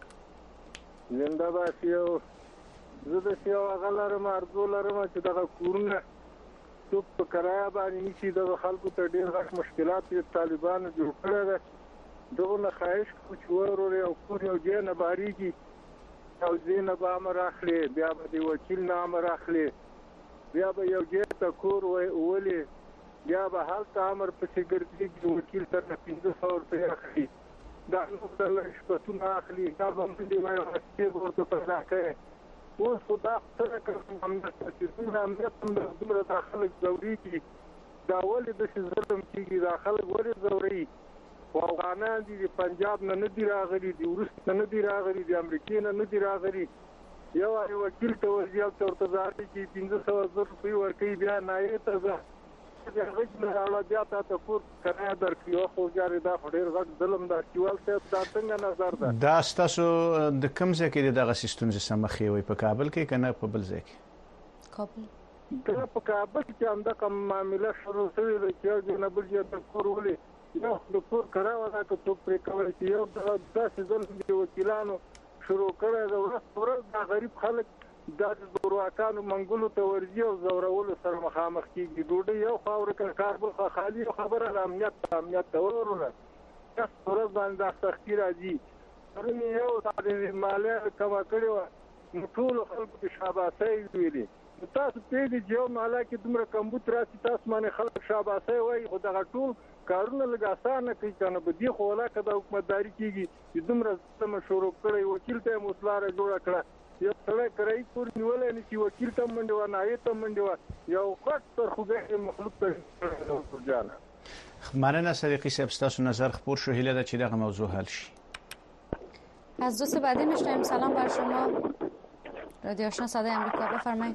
زنده باشیو. زه د سیاو غلره مرزو لرم چې دغه کورونه څوک په کرایه باندې نشي د خلکو ته ډیر غټ مشکلات یې طالبانو جوړ کړی ده. دغه نه خواهش کوم چې ورور یو کور یو ځای نه باریږي او ځای نه به امر اخلي بیا به د وکیل نه امر اخلي بیا به یو ځای ته کور ولي بیا به هلته امر پسې ګرځي وکیل تر 500 روپۍ اخلي دا نو د شپتونه اخلي دا به موږ دی وایو چې ورته پیدا کوي اوس خدا سره کوم چې څنګه دومره داخله ضروري دي دا ولې د ظلم کیږي داخله ولې ضروري افغانان دي پنجاب نه دي راغلي دي ورست نه دي راغلي دي امریکای نه دي راغلي یو وکیل ته ورځي او ورته ځي چې 500 روپۍ ورکړي بیا نه ته ځه هغه نه راځي بیا ته کور کنه درکې خو جاري دا ډېر غټ ظلم دا کیوال ته دا څنګه نظر ده
دا تاسو د کوم ځای کې دغه سیستم سمخي وي په کابل کې کنه په بل ځای کې
کابل
دا په کابل کې هم دا کوم معاملې شروع شوې ده چې جنبل ځای ته کور ولې یو د کور کراوه دا که څوک پرې کولی چې یو داسې ظلم د وکیلانو شروع کړی ده ورځ دا غریب خلک دا د زورواکانو منګولو ته ورځي او زورولو سره مخامخ کېږي ډوډۍ یو خوا ورکړه کار بل خالي خبره د امنیت ته ورونه ورځ باندې دا سختي راځي پرون یو د مالیه کمه کړې وه نو ټولو خلکو ته شاباسۍ ویلي تاسو پوهېږئ چې یو ماله کې دومره کمبود راسي تاسو باندې خلک شاباسۍ وایي خو دغه ټول کارونه لږ اسانه کوي کنه به دې خو ولاکه د حکومتداري کېږي چې دومره سیستم شروع کړی وکیل ته یې مسلاره جوړه کړه یو سړی کرایي کور نیولی نه چې وکیل ته منډې وه نایې ته منډې وه یو غټ سرخوږی مخلوق ته جانه
مننه صدیقی صاحب ستاسو نظر خپور شو هیله ده چې دغه موضوع حل شي.
از دوست بعدی میشنویم. سلام بر شما رادیو آشنا صدای آمریکا بفرمایید.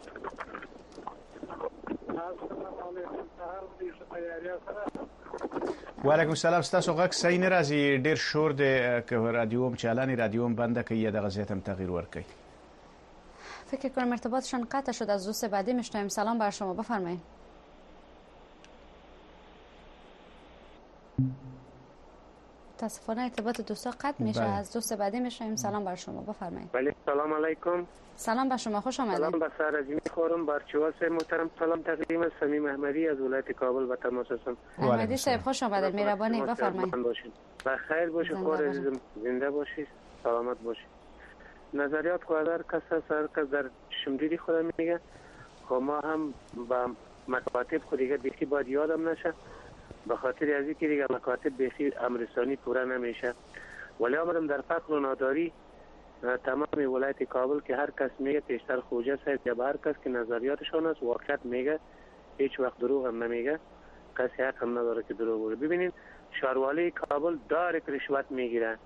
وعلیکم السلام. ستاسو غږ صحیح نه راځي ډیر شور دی که رادیوم چالانی رادیوم بنده که یه دقیقه زیاتم تغییر ورکړئ.
فکر کنم ارتباطشان قطع شد. از دوست بعدی میشنویم. سلام بر شما بفرمایید. متاسفانه ارتباط دوستا قطع میشه. از دوست بعدی میشنویم. سلام بر شما بفرمایید.
بله سلام علیکم.
سلام بر شما خوش آمدید.
سلام به سرازی میخورم برچوال صاحب محترم. سلام تقدیم است صمیم احمدی از ولایت کابل به تماس هستم.
احمدی صاحب خوش آمدید. مهربانی بفرمایید.
بخیر باشید خور عزیزم زنده باشید سلامت باشید. نظریات خود هر کس در شمدیدی خود میگه خب ما هم با مکاتب خود دیگه بیخی باید یادم نشه به خاطر از اینکه دیگه مکاتب بیخی امرسانی پوره نمیشه ولی آمدم در فقر و ناداری تمام ولایت کابل که هر کس میگه پیشتر خوجه صاحب یا هر کس که نظریاتشان است واقعیت میگه هیچ وقت دروغ هم نمیگه کسی حق هم نداره که دروغ بگه. ببینید شهروالی کابل دایرکت رشوت میگیره.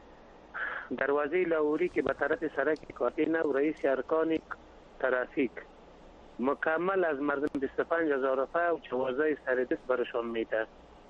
دروازه لاهوری که به طرف سرک کاتینا و رئیس ارکان ترافیک مکمل از مردم 25,000 روپیه و جوازای سردست برشان میده.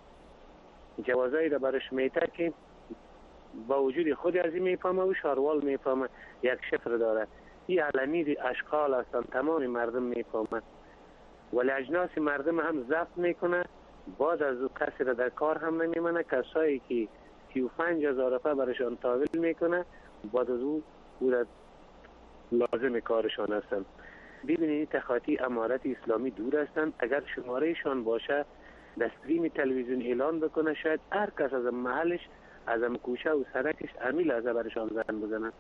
جوازایی را برش میده که با وجود خود از این میفهمه و شهروال میفهمه یک شفر داره. این علمی اشکال هستن تمام مردم میفهمه ولی اجناس مردم هم ضبط میکنه. بعد از او کسی را در کار هم نمیمانه. کسایی که 35,000 روپیه برشان تحویل میکنه بعد از او را لازم کارشان هستن. ببینید تخاطی امارت اسلامی دور هستند. اگر شمارهشان باشه دستریم تلویزیون اعلان بکنه شاید هر کس از محلش از کوچه و سرکش امیل از برشان زن بزنن.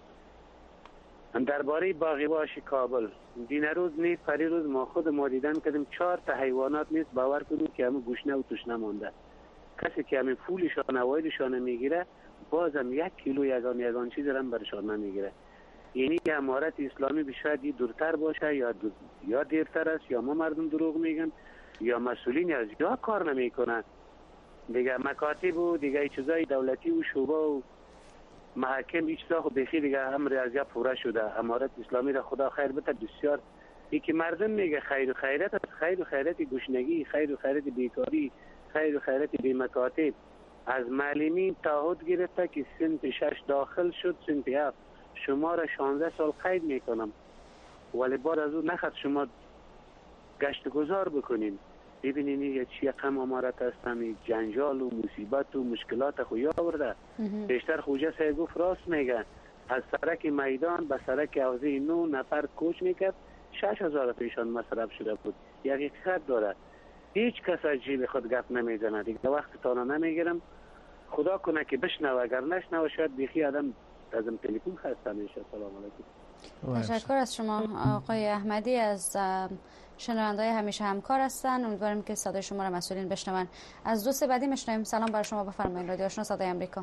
درباره باغیباش کابل دینروز نیست پریروز ما خود ما دیدن کردیم 4 تا حیوانات نیست باور کنید که همه گوشنه و توشنه مونده. کسی که همین فولشان اوایدشان میگیره بازم 1 کیلو یگان چیز هم برشان نمیگیره. یعنی که امارت اسلامی بشاید دورتر باشه یا دیرتر است یا ما مردم دروغ میگن یا مسئولین از یا کار نمیکنن دیگه. مکاتب و دیگه چیزای دولتی و شعبه و محاکم هیچ چیزا خود بخیر دیگه امر از یا پوره شده. امارت اسلامی را خدا خیر بده بسیار. یکی مردم میگه خیر و خیرت است. خیر و خیرت گشنگی خیر و خیرت بیکاری خیر و خیرات بی مکاتب از معلمین تعهد گرفته که صنف 6 داخل شد، صنف 7 شما را 16 سال قید میکنم، ولی بعد از اون نخواست شما گشت گذار بکنین. ببینین یه چی قم امارت هستم، جنجال و مصیبت و مشکلات خویا آورده. بیشتر خوجه سه گفت راست میگه، از سرک میدان به سرک حوزه نو نفر کوچ میکرد 6000 پیشان مصرف شده بود. یک حقیقت داره، هیچ کس از جیب خود گپ نمیزنه. دیگه وقت تانا نمیگیرم، خدا کنه که بشنوه، اگر نشنوه شاید بیخی آدم ازم تلفن خسته میشه. سلام علیکم.
تشکر از شما آقای احمدی، از شنونده‌های همیشه همکار هستن. امیدوارم که صدای شما را مسئولین بشنون. از دوست بعدی میشنویم. سلام بر شما، بفرمایید. رادیو آشنا صدای امریکا.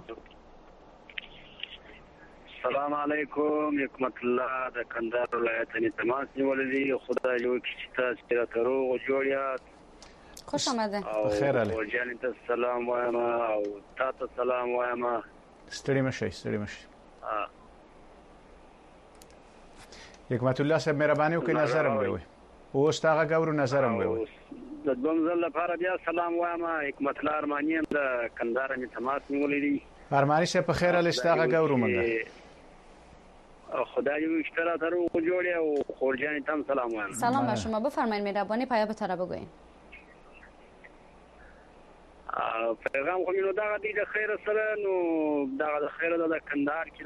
سلام علیکم، حکمت الله د کندهار ولایت نه تماس نیولې. خدای یو چې تاسو ته روغ او جوړ یاست.
خوش آمده.
خیر علي.
او جان ته سلام وایم او تاسو سلام وایم.
ستړي مشئ، ستړي مشئ. حکمت الله صاحب مهرباني وکړئ، نظرم وي. اوس تاغه ګورو نظرم وي.
د دوم ځل لپاره بیا سلام وایم. حکمت الله ارماني د کندهار نه تماس نیولې دي.
ارماني صاحب په خیر علي ستاغه ګورو منګه.
خدای یو اشتراط رو جوړي او خورجان تام سلام وایم.
سلام بر شما، بفرمایید. مهربانی پیام تر بگوین.
پیغام خو نو دا د خیر سره، نو دا د خیر د کندهار کې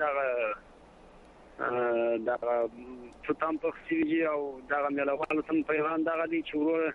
دا څه تام په سیږي او دا ملوال سم پیغام دا دی چې ورو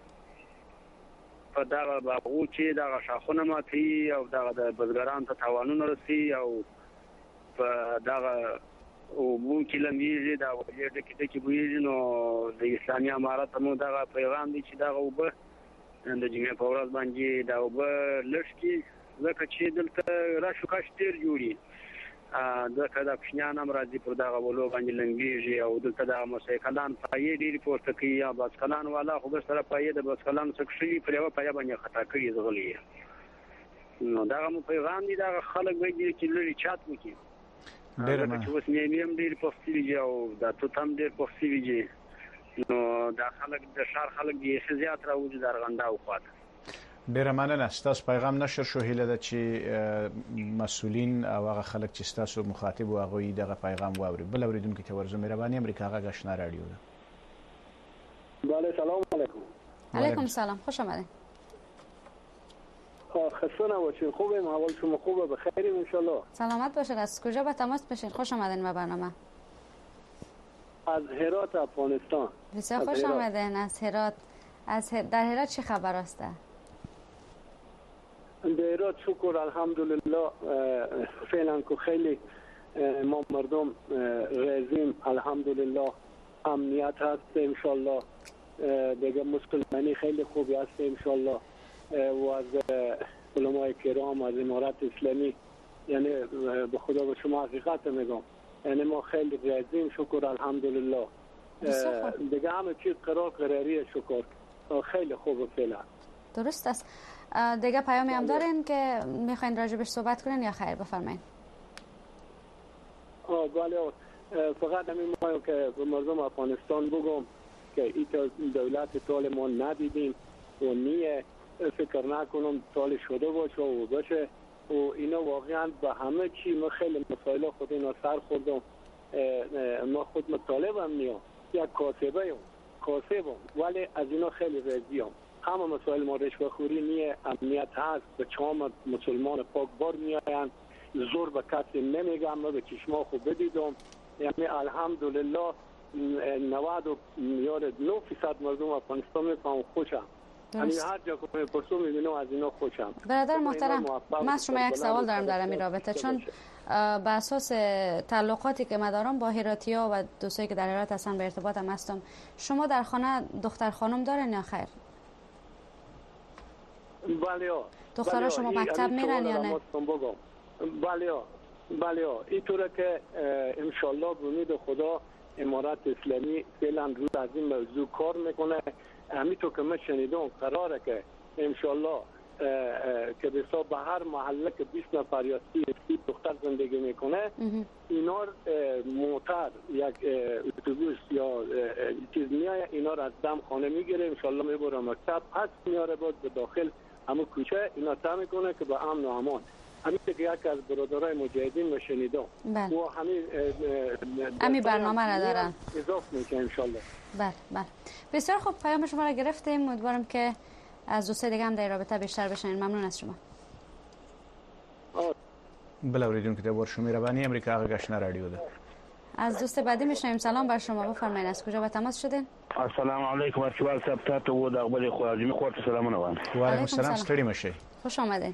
په دا باغو چې دا شاخونه ماتي او دا د بزګران ته تاوانونه رسي او په دا او مو کلمې دا وړي د کې بوې نو د اسلامي امارات مو دا پیغام دی چې دا وبه د جمعې په ورځ باندې دا وبه لښکي ځکه چې دلته را شو کاشتیر جوړي ځکه دا پښنان هم راځي پر دا غولو باندې لنګيږي او دلته دا موسیقلان پایې ډېری پورته کوي یا باسکلان والا خو به سره پایې د باسکلان سکشي پر یو پایې باندې خطا کړی زغلی نو دا مو پیغام دی دا خلک وایي چې لري چات وکي ډېر نه چې اوس مې ډېر پوښتنې او دا ته تم ډېر پوښتنې نو دا خلک د شهر خلک یې زیات راوځي درغنده او خاطر
ډیره مننه. ستاسو پیغام نشر شو، هیله ده چې مسؤلین او هغه خلک چې ستاسو مخاطب او هغه دغه پیغام واوري. بل اوریدونکو ته ورزو مهرباني امریکا غا آشنا رادیو ده.
بله سلام علیکم.
علیکم سلام، خوش آمدید.
خسته نباشید. خوبیم، احوال شما خوبه؟ بخیریم ان شاء الله.
سلامت باشید. از کجا به تماس بشین؟ خوش آمدین به برنامه.
از هرات افغانستان.
بسیار خوش آمدین از هرات. در هرات چه خبر است؟
در هرات شکر الحمدلله فعلا که خیلی ما مردم رزیم الحمدلله، امنیت هست ان شاء الله، دیگه مسلمانی خیلی خوبی هست ان شاء الله و از علمای کرام از امارت اسلامی، یعنی به خدا به شما حقیقت میگم، یعنی ما خیلی رزیم شکر الحمدلله. دیگه همه چیز قراریه شکر، خیلی خوبه فعلا.
درست است. دیگه پیامی هم دارین که میخواین راجبش صحبت کنین یا خیر؟ بفرمایید.
بله، فقط همین ما که به مردم افغانستان بگم که این دولت طال ما ندیدیم و نیه، فکر نکنم طال شده باشه و باشه و اینا واقعا به همه چی ما خیلی مسائل خود اینا سر خوردم. ما خود مطالبم نیم، یک کاسبم ولی از اینا خیلی رضیم. همه مسائل ما رشوه‌خوری نیه، امنیت هست، به چام مسلمان پاک بار میآیند، زور به کسی نمیگم، من به چشما خوب بدیدم، یعنی الحمدلله 99% مردم افغانستان میفهمم خوشم. یعنی هر جا که میپرسم میبینم از اینا خوشم.
برادر محترم، من از شما یک سوال دارم در این رابطه، چون به اساس تعلقاتی که من دارم با هراتیا و دوستایی که در هرات هستن به ارتباطم هستم، شما در خانه دختر خانم دارین یا خیر؟
بله.
دخترها شما مکتب میرن یا نه؟
بله. اینطوره که انشالله به امید خدا امارت اسلامی فعلا روز از این موضوع کار میکنه. همینطور که من شنیدم قراره که انشالله که به هر محله که 20 نفر یا 30 دختر زندگی میکنه، اینا موتر یک اتوبوس یا چیز میایه، اینا را از دم خانه میگیره، انشالله میبره مکتب، پس میاره بود به داخل اما کوچه اینا سعی میکنه که به امن و امان. همین که یکی از برادرای مجاهدین رو شنیدم و
همین برنامه را دارن
اضافه میشه ان شاء الله.
بله بسیار خوب، پیام شما را گرفتیم. امیدوارم که از دوستای دیگه هم در رابطه بیشتر بشنین. ممنون از شما.
بله اوریدونکو د ورشو مهربانی امریکا غږ رادیو ده.
از دوست بعدی میشنویم. سلام بر شما، بفرمایید از کجا به تماس شدین؟
السلام علیکم ارشوال صاحب، تاسو و د خپل خوازمي خورته سلامونه وایم.
و علیکم السلام، ستړي مشه.
خوش آمدید.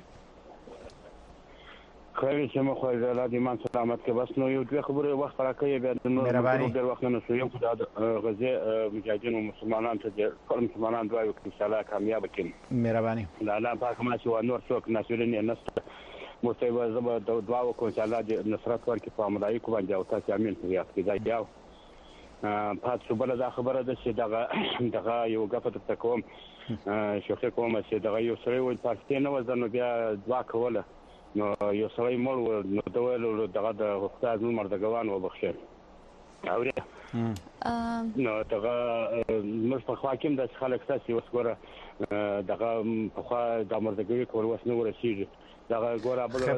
خیلی چې مخ وای زړه دې مان سلامت کې بس نو یو دوه خبره وخت راکې بیا نو ډېر وخت نه شو یم خو د غزه مجاهدینو مسلمانانو ته ټول مسلمانان دعا وکړي چې الله کامیاب کړي.
مهرباني.
الله پاک ما چې و نور څوک نسولین نه مستوي زما د دعا وکړو چې الله دې نصرت ورکړي په ملایکو باندې او تاسو امین یاد کړئ. دا یو پات بل دا خبره ده چې دغه یو غفت تکوم شوخه کوم چې دغه یو سره وي پاتې نه وزنه بیا دعا کوله نو یو سړی مړ نو دا ول دغه د خدای نو مردګوان وبخښه اوري نو دغه مر په خوا کې د خلک تاسو وسګره دغه په خوا د مردګوي کول وس نو ورسیږي دغه ګوره بل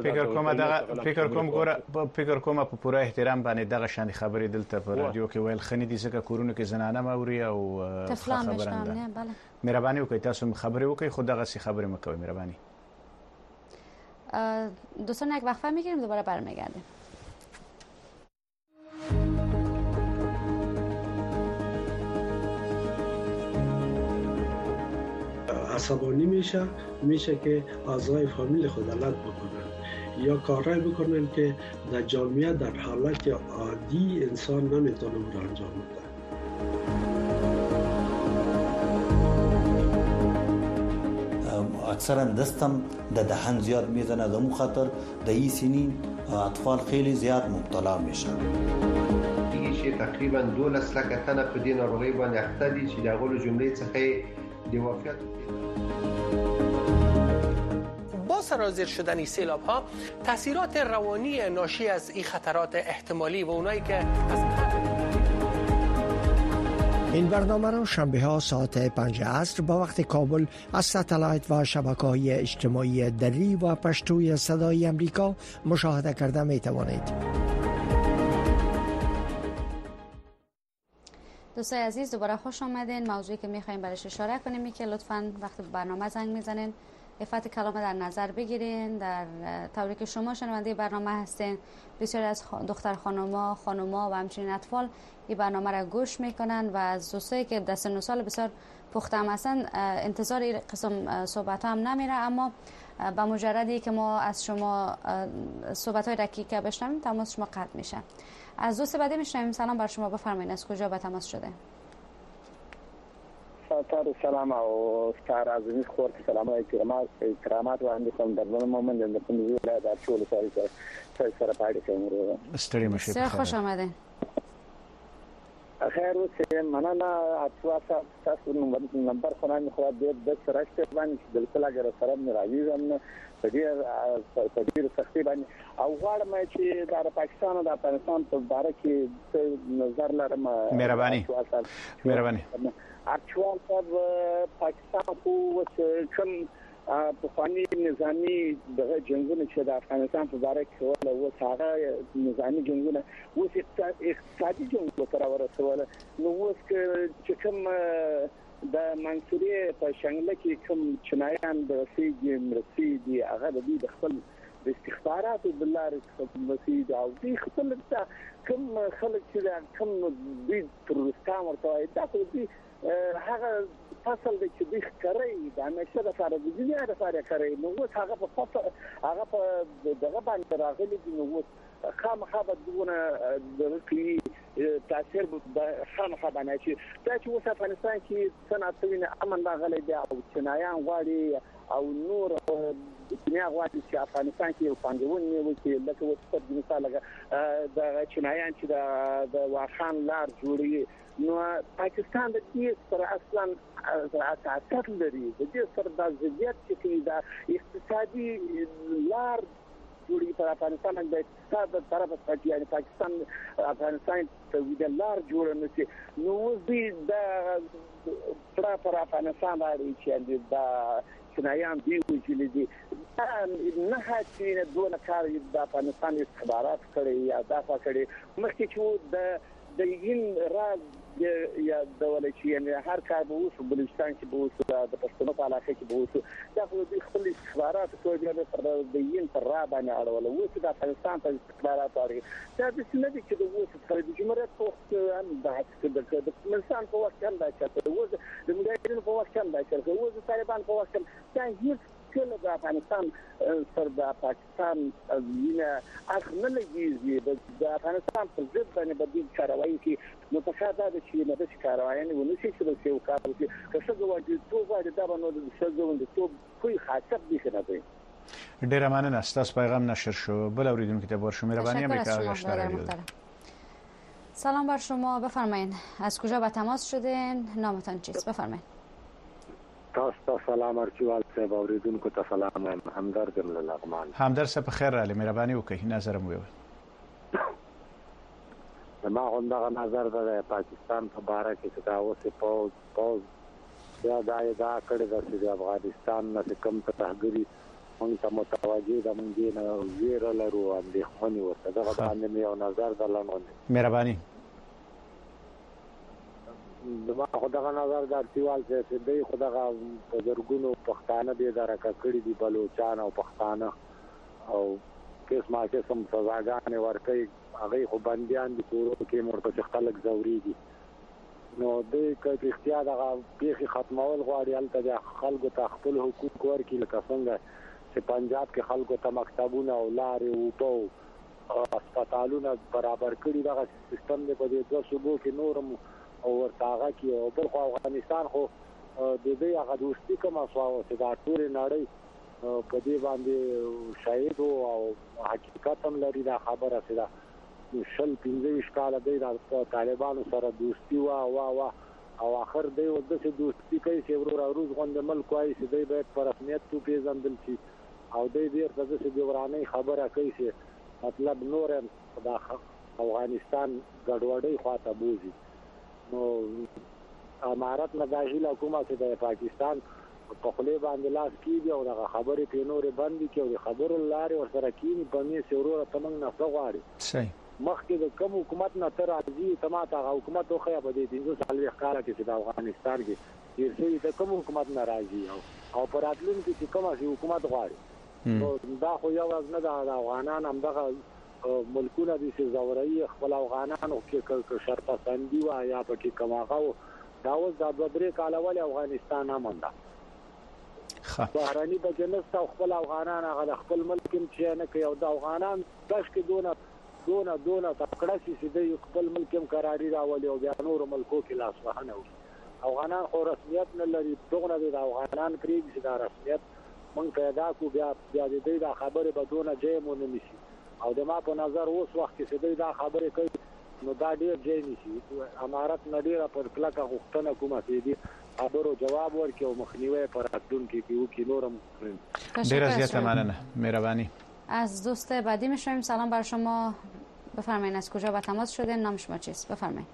فکر کوم په پوره احترام باندې دغه شان خبرې دلته په رادیو کې ویل خني دي ځکه کورونه کې زنانه موري او خبرنده. مهرباني وکړئ تاسو خبرې وکړئ، خو دغه سی خبرې مکوئ. مهرباني.
دوستان یک وقفه میگیریم، دوباره برمیگردیم.
عصبانی میشه که اعضای فامیل خود غلط بکنن یا کارایی بکنن که در جامعه در حالت عادی انسان نمیتونه اون را انجام بده.
اکثرا دستم د دهن زیاد میزنه، د مو خاطر د این سنین اطفال خیلی زیاد مبتلا میشن.
دیگه تقریبا 12 لک تنه په دې ناروغي باندې اخته دي چې د غولو جملې څخه د وفات.
با سرازیر شدن سیلاب ها تاثیرات روانی ناشی از این خطرات احتمالی و اونایی که
این برنامه را شنبه ها ساعت 5 عصر با وقت کابل از ستلایت و شبکه‌های اجتماعی دری و پشتوی صدای امریکا مشاهده کرده می توانید.
دوستای عزیز دوباره خوش آمدین. موضوعی که می‌خوایم برایش اشاره کنیم که لطفاً وقتی به برنامه زنگ میزنین عفت کلام در نظر بگیرین. در طوری که شما شنونده برنامه هستین، بسیاری از دختر خانوما و همچنین اطفال این برنامه را گوش میکنن و از دوستایی که در سن و سال بسیار پخته هم هستن انتظار این قسم صحبت ها هم نمیره، اما با مجردی که ما از شما صحبت های رکیکه بشنویم تماس شما قطع میشه. از دوست بعدی میشنویم. سلام بر شما، بفرمایید از کجا به تماس شده؟
سلام او ستار عزیز خورت سلام کرامات وړاندې کوم د نن مومن د کوم ځای د ټول سره پاړې کوم.
ستړي مشه.
بسیار خوش آمدین.
خیر اوسه مننه. اصلا تاسو نمبر خو نه خو د سرشت باندې بالکل اگر سره راځم په دې سختي باندې او غواړم چې د پاکستان او د افغانستان په اړه کې نظر لرم.
مهرباني.
اکچوال پاکستان خو کوم پخوانی نظامی دغه جنگونه چې د افغانستان په اړه کې ولا و هغه نظامی جنگونه اوس اقتصادي جنگ سره ورسول نو اوس چې کوم د منصوري په شنګله کې کوم چنایان د رسیدي هغه د خپل د استخباراتو د لارې مسید او د خپل کوم خلک چې کوم د ترورستان ورته دا کوي هغه فصل د چې د ښکاري د همیشه د فارغ دي نه د فارغ کوي نو هغه په فصل هغه په دغه باندې راغلي دي نو خامخا بدونه د کی تاثیر د خامخا باندې چې دا چې اوس افغانستان کې صنعتي امن راغلي دی او چنایان غواړي او نور دنیا غواړي چې افغانستان کې یو پنځون نیو چې لکه وسط د مثال د چنایان چې د واخان لار جوړي نو پاکستان د دې سره اصلا اساس لري د دې سره د ضدیت چې د اقتصادي لار جوړي په افغانستان باندې اقتصاد طرف څخه یعنی پاکستان افغانستان ته د لار جوړ نه شي نو دې د پر افغانستان راځي چې دا
چینایي هم دی ویلي دي نه هڅې دونه کار د افغانستان استخبارات کړي یا دافع کړي مخکې چې د هند راز یا د ولچې یعنی هر کار به وسو بلوچستان کې به وسو د پښتنو په علاقه کې به وسو دا خو د خپل استخبارات کوي د هند پر را باندې اړول وسو د افغانستان په استخبارات اړي دا د سندې چې د وسو د جمهوریت په وخت هم د افغانستان په وخت هم دا چې وسو د مجاهدینو په وخت هم دا چې وسو طالبان په وخت هم دا هیڅ کله د افغانستان سر د پاکستان وینه اخنه لګیږي د افغانستان په ضد باندې بدیل کاروایی کې متخاذه د شي نه د کاروایی نه ونشي چې د یو کار کې که څه غواړي ټول باندې دا باندې څه غواړي ټول کوئی خاصه دي کنه دی
ډیره مننه ستاسو پیغام نشر شو بل اوریدونکو ته بار مهربانی امریکا گشتار
سلام بر شما بفرمایید از کجا به تماس شدین نامتان چیست بفرمایید
تاسو سلام ارچوال صاحب اوریدونکو ته سلام همدرد لغمان
همدرد صاحب خیر را مهرباني وکړئ نظر مو ویل
ما غونډه نظر د پاکستان په اړه کې چې دا اوسه پاوز یا دا کړي د افغانستان نه کوم تهګری موږ ته متوجه د موږ نه ویره لرو اندېښنې ورته دا باندې یو نظر درلونه
مهرباني
دغه خدغه نظر د ارتوال چې دوی خدغه بزرګونو پښتانه به درکه کړی دی بلوچستان او پښتانه او قسمه قسم سزاګانې ورکړي هغه خو بنديان دي کورو کې مرته خلک زوريږي نو دوی کې اختیار دغه پیخي ختمول غواړي البته د خلکو ته خپل حقوق ورکړي لکه څنګه چې پنجاب کې خلکو ته مکتبونه او لارې او په هسپتالونه برابر کړي دغه سیستم دی په دې دوه صوبو کې نورم او ورتاغه کې او بل خو افغانستان خو د دې هغه دوستي کوم اسواو چې دا ټول نړۍ په دې باندې شاهد او حقیقت هم لري دا خبره چې دا شل 15 کال د طالبانو سره دوستي وا او اخر دی د څه دوستي کوي چې روز غونډه ملک وايي چې دوی باید پر رسمیت تو پیژندل شي او دوی ډیر د څه دوراني خبره کوي چې مطلب نور د افغانستان ګډوډي خواته بوزي نو امارات مداخل حکومت د پاکستان په خپل باندې لاس کیږي او د خبرې په نورې باندې کې او د خبرو لارې ورسره کیږي په می سرور تمنګ نه غواړي
صحیح
مخکې د کوم حکومت نه تر راځي تماته حکومت خو خیا بده دي 2 سال ښکارا کې د افغانستان کې یې د کوم حکومت نه راځي او پر اتلون کې کومه حکومت غواړي نو دا خو یو نه د افغانان هم دغه ملکونه دي چې زوري خپل افغانانو کې شرط سندي وا یا پکې کماغه دا اوس د 2-3 کال اول افغانستان امنده بهراني بجنس او خپل افغانان هغه خپل ملک کې نه کوي او د افغانان داش کې دونه تکړه چې د خپل ملک هم قراري راولي او بیا نور ملکو کې لاس وهنه افغانان خو رسمیت نه لري دغه د افغانان پریږي چې دا رسمیت مونږ پیدا کو بیا د دې د خبره بدونه جېمون نشي او د ما په نظر اوس وخت کې چې دا خبره کوي نو دا ډیر ځای نشي امارات نډیره پر کلکه غوښتنه کومه چې دي خبرو جواب ورکړي او مخنیوي پر اتونکو کې نورم
ډیر زیاته مننه مهرباني
از دوست بعدی میشویم سلام بر شما بفرمایید از کجا با تماس شده نام شما چیست بفرمایید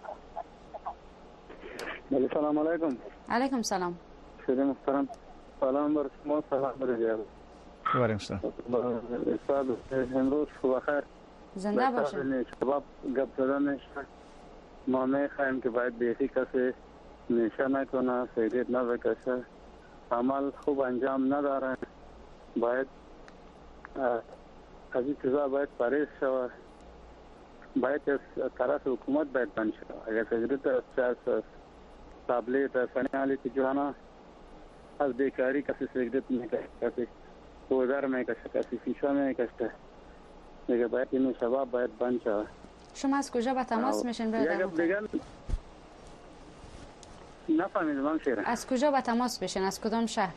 بله سلام علیکم
علیکم سلام
خیلی محترم سلام بر شما سلام بر جناب
وعلیکم السلام
استاد امروز بخیر
زنده باشید
شباب گپ زدن ما میخوایم که باید بیخی کسی نشه نکنه سیگریت نبکشه عمل خوب انجام نداره باید از این چیزا باید پریز شود باید از طرف حکومت باید بند شود اگر سیگریت تابلیت فنیالی تجوانا از بیکاری کسی سیگریت میکشه کسی پودر میکشه کسی فیشا میکشه دیگه باید این شباب باید بند شود
شما از کجا با تماس میشین برادر
نفهمیدم شیره
از کجا با تماس بشین از کدام شهر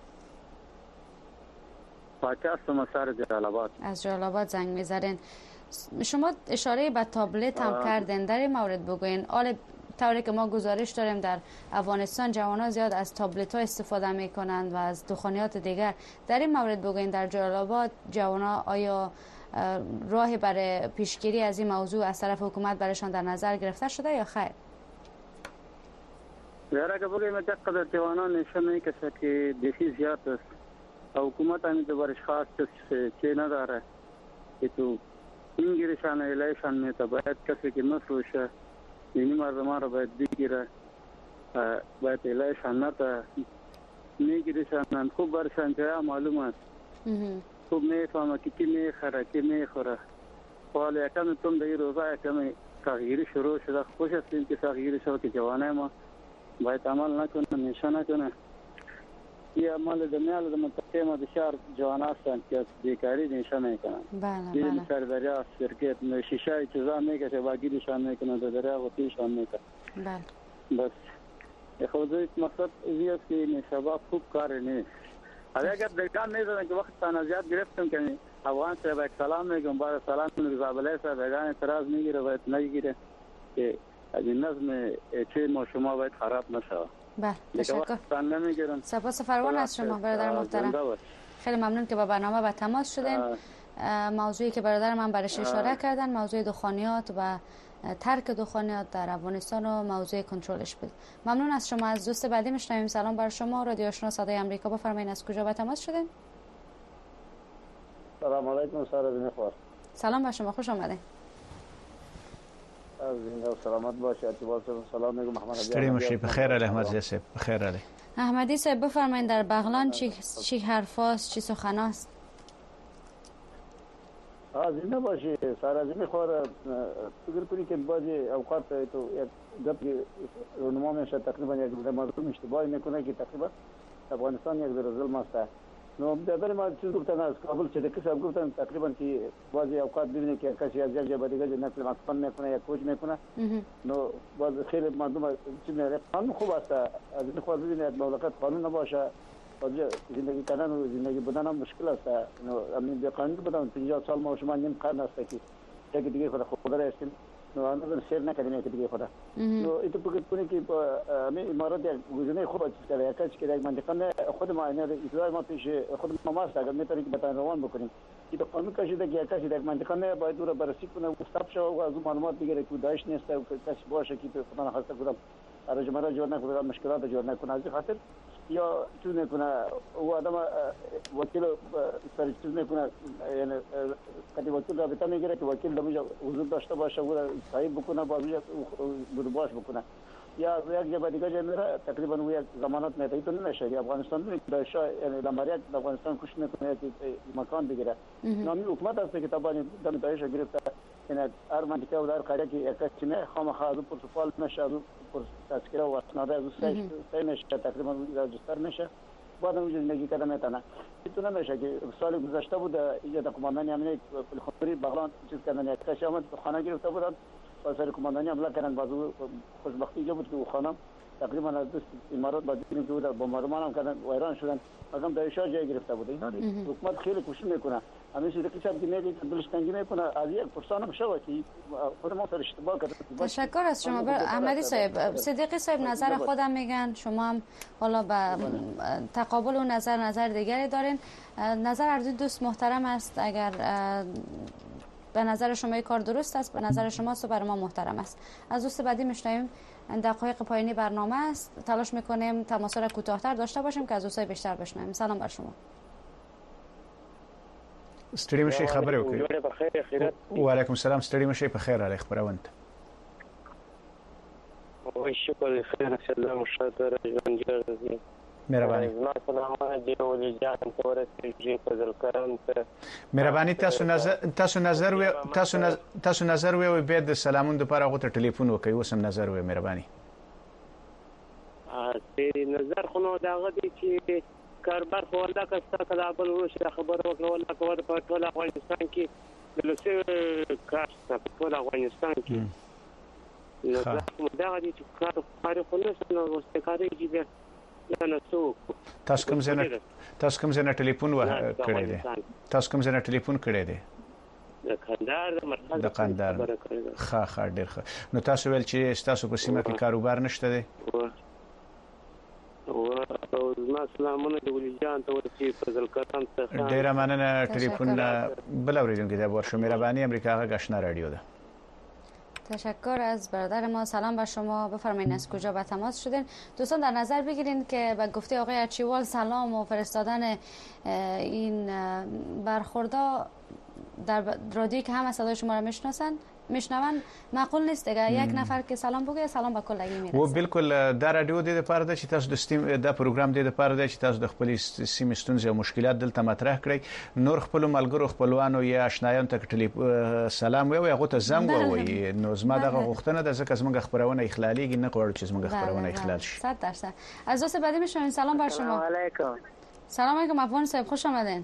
پاکست مسار جلال آباد
از جلال آباد زنگ میزدین شما اشاره به تابلت هم کردین در این مورد بگوین آل طوری که ما گزارش داریم در افغانستان جوانان زیاد از تابلت ها استفاده میکنند و از دخانیات دیگر در این مورد بگوین در جلال آباد جوانان آیا راه برای پیشگیری از این موضوع از طرف حکومت برایشان در نظر گرفته شده یا خیر
زیرا که بگیم که قدر جوانان نشانه کسی که دیشی زیاد است حکومت هم دوباره خواست چه نداره که تو این گیرشان ایلایشان میتا باید کسی که نفروشه اینی مردمان رو باید بگیره باید ایلایشان نتا میگیرشان خوب برشان جای معلوم است خوب میفهمه که کی میخوره کی میخوره حالا یکم تم در این روزا یکم تغییری شروع شده خوش هستیم که تغییری شده که جوانه ما باید عمل نکنه نشان نکنه یه عمل دمیال در منطقه ما بسیار جوان هستند که بیکاری نشان میکنن دیدیم سر دریا سرکت شیشه چیزا میکشه و گیرشان میکنه در دریا و تیشان میکنه بس خودت مقصد است که نشابه خوب کار نیست اگر دکان نیستن که وقت تنازعات گرفتم که افغان صاحب سلام میگم بعد سلام میگم زابله صاحب دکان اعتراض میگیره باید نگیره که از این نظم چه ما شما باید خراب نشه.
بله تشکر. سپاس فراوان از شما برادر محترم. خیلی ممنون که با برنامه به تماس شدین. موضوعی که برادر من برش اشاره کردن موضوع دخانیات و ترک دخانیات در افغانستان و موضوع کنترلش بود. ممنون از شما. از دوست بعدی میشنویم. سلام بر شما. رادیو آشنا صدای آمریکا، بفرمایید از کجا به تماس شدین؟
سلام علیکم سارا خواست.
سلام بر شما، خوش آمدید.
از زنده و سلامت باشید. سلام میگم محمد علی.
استری مشی بخیر علی احمدی صاحب. بخیر علی.
احمدی صاحب بفرمایید در بغلان چی حرفاست، چی سخناست؟
زنده باشی سارا زمین خور فکر کنی که بعضی اوقات تو یک گپ رونما میشه تقریبا یک مردم اشتباهی میکنه که تقریبا افغانستان یک در ظلم است. نو در ما چیز گفتن از کابل چه کسی گفتن تقریبا که بعضی اوقات ببینید که کسی از جای دیگه نقل مکان میکنه یا کوچ میکنه نو باز خیلی مردم چی میره قانون خوب است از این خود ببینید مملکت قانون نباشه زندگی کردن و زندگی بودن هم مشکل است. همین به قانون بودن 50 سال ما شما نیم قرن است که یک دیگه خدا را هستیم نو اندازه شیر نکردیم یک دیگه خدا نو ایتو فکر کنید که همین امارات یک گزینه خوب است که کسی که یک منطقه خود ما نه اجرای ما پیش خود ما ماست اگر میتونیم که بتان روان بکنیم که قانون کشیده که کسی یک منطقه نه باید دور بررسی کنه و استاب شو و از معلومات بگیره که داعش نیست و کسی باشه که خدا نخواسته کدام رجمه جور نکنه مشکلات جور نکنه از خاطر یا چون نکنه و آدم وکیل سر چیز نکنه یعنی کدی وکیل رابطه میگیره که وکیل دمیجا حضور داشته باشه و صاحب بکنه بازی بود باش بکنه یا یک جبه دیگه جای میره تقریبا و یک ضمانت میده تو نمیشه افغانستان داعش یعنی دماریات افغانستان کش نکنه مکان بگیره نامی حکومت است که تابانی دم داعش گرفته یعنی هر منطقه و در قریه که یک کسی نه خامخا از پروتکل نشه پر تذکره و اسناد از سه نشه تقریبا رجستر نشه بعد اون زندگی کردن نتونه تو نمیشه که سال گذشته بود ایجاد قماندانی امنیت پلخوری بغلان چیز کردن یک کسی آمد خانه گرفته بودن و سر قماندانی حمله کردن بازو خوشبختی جو بود که خانم تقریبا از دست امارات با دینی که بود بمبارمان هم کردن و ایران شدن مثلا داعشا جای گرفته بود اینا حکومت خیلی کوشش میکنه همیشه دیگه شب دیگه که دلش تنگ میکنه از یک پرسان هم شوه که خود ما سر اشتباه کردیم.
تشکر از شما احمدی صاحب. صدیقی صاحب نظر خودم میگن، شما هم حالا به تقابل و نظر دیگری دارین. نظر هر دو دوست محترم است. اگر به نظر شما کار درست است، به نظر شما است و برای ما محترم است. از دوست بعدی میشنویم. دقایق پایانی برنامه است. تلاش میکنیم تماسا را کوتاه‌تر داشته باشیم که از دوستای بیشتر بشنویم. سلام بر شما.
ستړي مشي خبرې وکړئ. وعلیکم السلام. ستړي مشي په خیر علي خبروند.
وای شکر خیر الله مشاهده ژوند
مهرباني.
سلامونه دی ولې جان تورسي فضل کرم ته
مهرباني. تاسو نظر وي به د سلامون د لپاره غوته ټلیفون وکي وسم نظر وي مهرباني.
نظر خو نو دا غدي چې کاربار خو الله کستا کله بل وشه خبر وکړه ولا کوه په ټول افغانستان کې بلسه کارسته په ټول افغانستان کې نو دا غدي چې کار خو نه سره واستکاري دي نه څوک.
تاسو کوم ځای نه ټلیفون وه کړی دی؟ تاسو کوم ځای نه ټلیفون کړی دی؟ د قندهار. ښه ډېر ښه. نو تاسو ویل چې تاسو په سیمه کې کاروبار نشته دی؟
زما سلامونه د ولي جان ته ورسي فضل کرم ته
ډیره مننه. ټلیفون بل اوریدونکو ته ورشو. مهرباني. امریکا غږ آشنا رادیو ده.
تشکر از برادر ما. سلام بر شما. بفرمایید از کجا به تماس شدین؟ دوستان در نظر بگیرین که به گفته آقای اچیوال سلام و فرستادن این برخوردا در رادیویی که همه صدای شما را میشنون معقول نیست دیگه. یک نفر که سلام بگه سلام به کلگی میرسه.
و بالکل در رادیو د لپاره د چې تاسو د سټیم د پروګرام د لپاره د چې تاسو د خپل سیمې ستونزې او مشکلات دلته مطرح کړئ. نور خپل ملګرو خپلوانو یا آشنایانو ته سلام وي هغه ته زنګ ووي. نو زما دغه غوښتنه ده ځکه زموږ خبرونه اخلالیږي نه غواړو چې زموږ خبرونه اخلال شي.
100%. از دوست بعدی میشنوین. سلام بر شما.
سلام علیکم.
سلام علیکم افغان صاحب، خوش آمدین.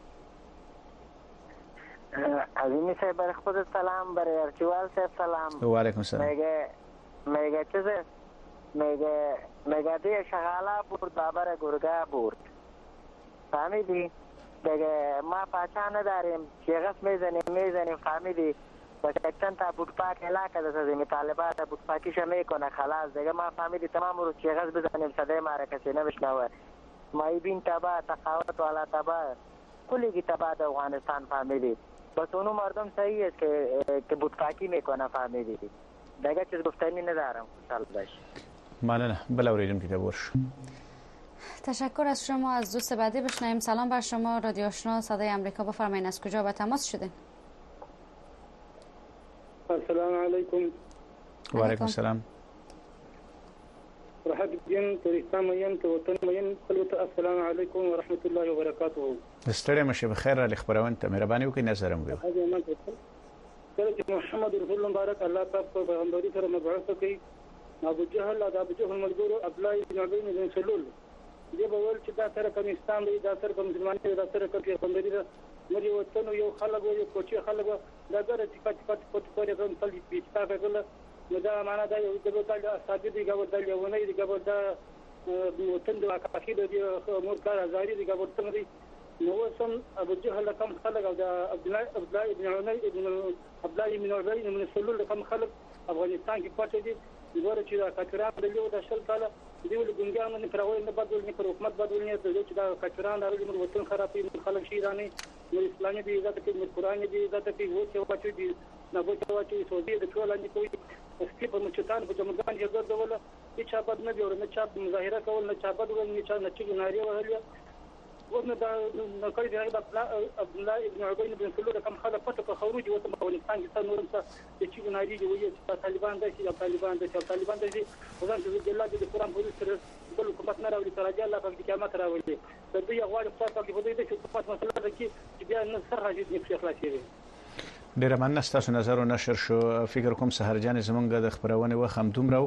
عظیمی صاحب برای خودت سلام، برای ارچیوال صاحب سلام.
و علیکم سلام.
میگه چیزه؟ میگه دیگه شغاله برد بابر گرگه برد. فهمیدی؟ دیگه ما پاچه نداریم، شیغس میزنیم فهمیدی؟ باشه چند تا بودپاک علاقه دست ازیمی طالبات بودپاکیشو میکنه خلاص دیگه ما فهمیدی تمام رو شیغس بزنیم صدای ما را کسی نمیشنوه. مایبین تبا تقاوت والا تبا کلیگی تبا در افغانستان فهمیدی. بس اونو مردم صحیح است که بودپاکی میکنه فهمیدی. دیگه چیز گفتنی ندارم. خوشحال باش.
ممنونم. بلا اوریدونکو ته ورشو.
تشکر از شما. از دوست بعدی بشنویم. سلام بر شما. رادیو آشنا صدای امریکا، بفرمایید از کجا به تماس شدین؟
السلام علیکم.
و علیکم السلام.
راحت الدین ترکستان مین که وطن مین خلوت السلام علیکم و رحمت الله و برکاته.
ستړی مشه بخیر را خبرونه ته مهرباني وکړئ نظرم وګورئ.
کله چې محمد رسول الله مبارک الله پاک په پیغمبري سره مبعوث کړي، ابو جهل ملګرو عبد الله بن ابي بن سلول دی په ول چې دا سره کمستان دی، دا سره مسلمان دی، دا سره پیغمبري ده. مری وطن یو خلک یو کوچی خلک دا ګره چې پټ پورې کوم تل بیچتا کېږي. نو دا معنا دا یو د بوتل اسابي دی ګور دی ونه دی ګور دا وطن د واقعي دی مور کار ازاري دی ګور څنګه دی. نو وسم ابو جهل کم خلک او دا عبد الله ابن عبي بن سلول کم خلک افغانستان کې پټ دي. ګوره چې دا کچران د یو د شل کاله دیول ګنګانو نه پرول نه بدول نه پر حکومت بدول نه د چې دا کچران د موږ وطن خرابې خلک شیرانه نو اسلامي دی عزت کې قرآن دی عزت کې وو چې واچو دي نه وو چې واچو سعودي د ټول نه کوي اسکی په مچتان په جمعان کې ګرځول چې چا بد نه دی او نه چا مظاهره کول نه چا بد ول نه چا نه چې ناری وهل ورنه دا کوي دی عبد الله ابن عبي بن سلول کم خلک پټه خروج وته په افغانستان کې نورم څه چې ناری دی وایي چې طالبان دي وزن چې الله دې قرآن په سره بل حکومت نه راوړي تر اجازه الله په قیامت راوړي. د دې غواړي خاصه کې بده دي چې حکومت مسله ده چې بیا نه سره راځي نه خلاصي.
ډیره مننه ستاسو نظر او نشر شو. فکر کوم سحرجان زمونږ د خبرونه و خم دومره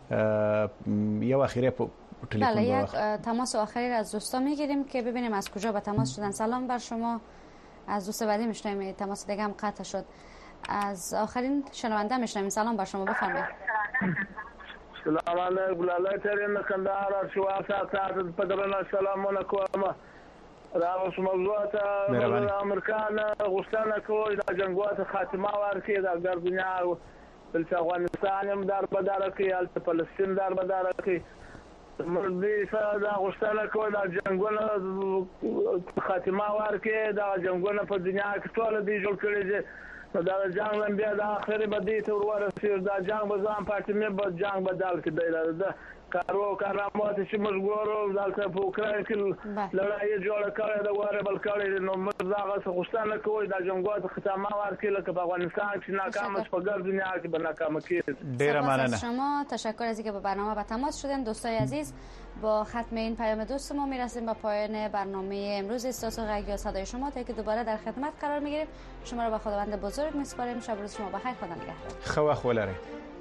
یو اخیره په
بله یک تماس آخری از دوستا میگیریم که ببینیم از کجا به تماس شدن. سلام بر شما. از دوست بعدی میشنویم. تماس دیگه هم قطع شد. از آخرین شنونده میشنویم. سلام بر شما، بفرمایید.
سلام علیکم. لاله ترین کندهار شو اساسات پدرنا سلامونه کوم. راوس موضوعات امریکان غوښتنه کوي د جنگوات خاتمه ورکړي د دنیا بل افغانستان هم در بدل کوي ال فلسطین در بدل کوي. مردي دا غوښتنه کوي د جنگونو خاتمه ورکړي. د جنگونو په دنیا کې ټول دي جوړ کړي دي. دا جنگ لم بیا د اخري بدی ته ورسېږي. دا جنگ به ځان پاتې نه به جنگ بدل کړي. دا کارو کارامات چې موږ ګورو دلته په اوکراین کې لړۍ جوړه کړې ده واره بل کړې. نو موږ دا غوښتنه کوي د جنگونو خاتمه ورکړي لکه په افغانستان کې ناکام شو، په ګر دنیا کې به ناکام کیږي.
ډیره مننه.
شما تشکر از اینکه به برنامه به تماس شدین. دوستای عزیز، با ختم این پیام دوست ما میرسیم به پایان برنامه امروز استاسو غږ یا صدای شما تا که دوباره در خدمت قرار میگیریم. شما را به خداوند بزرگ میسپاریم. شب روز شما بخیر. خدا نگهدار.
خو ولري.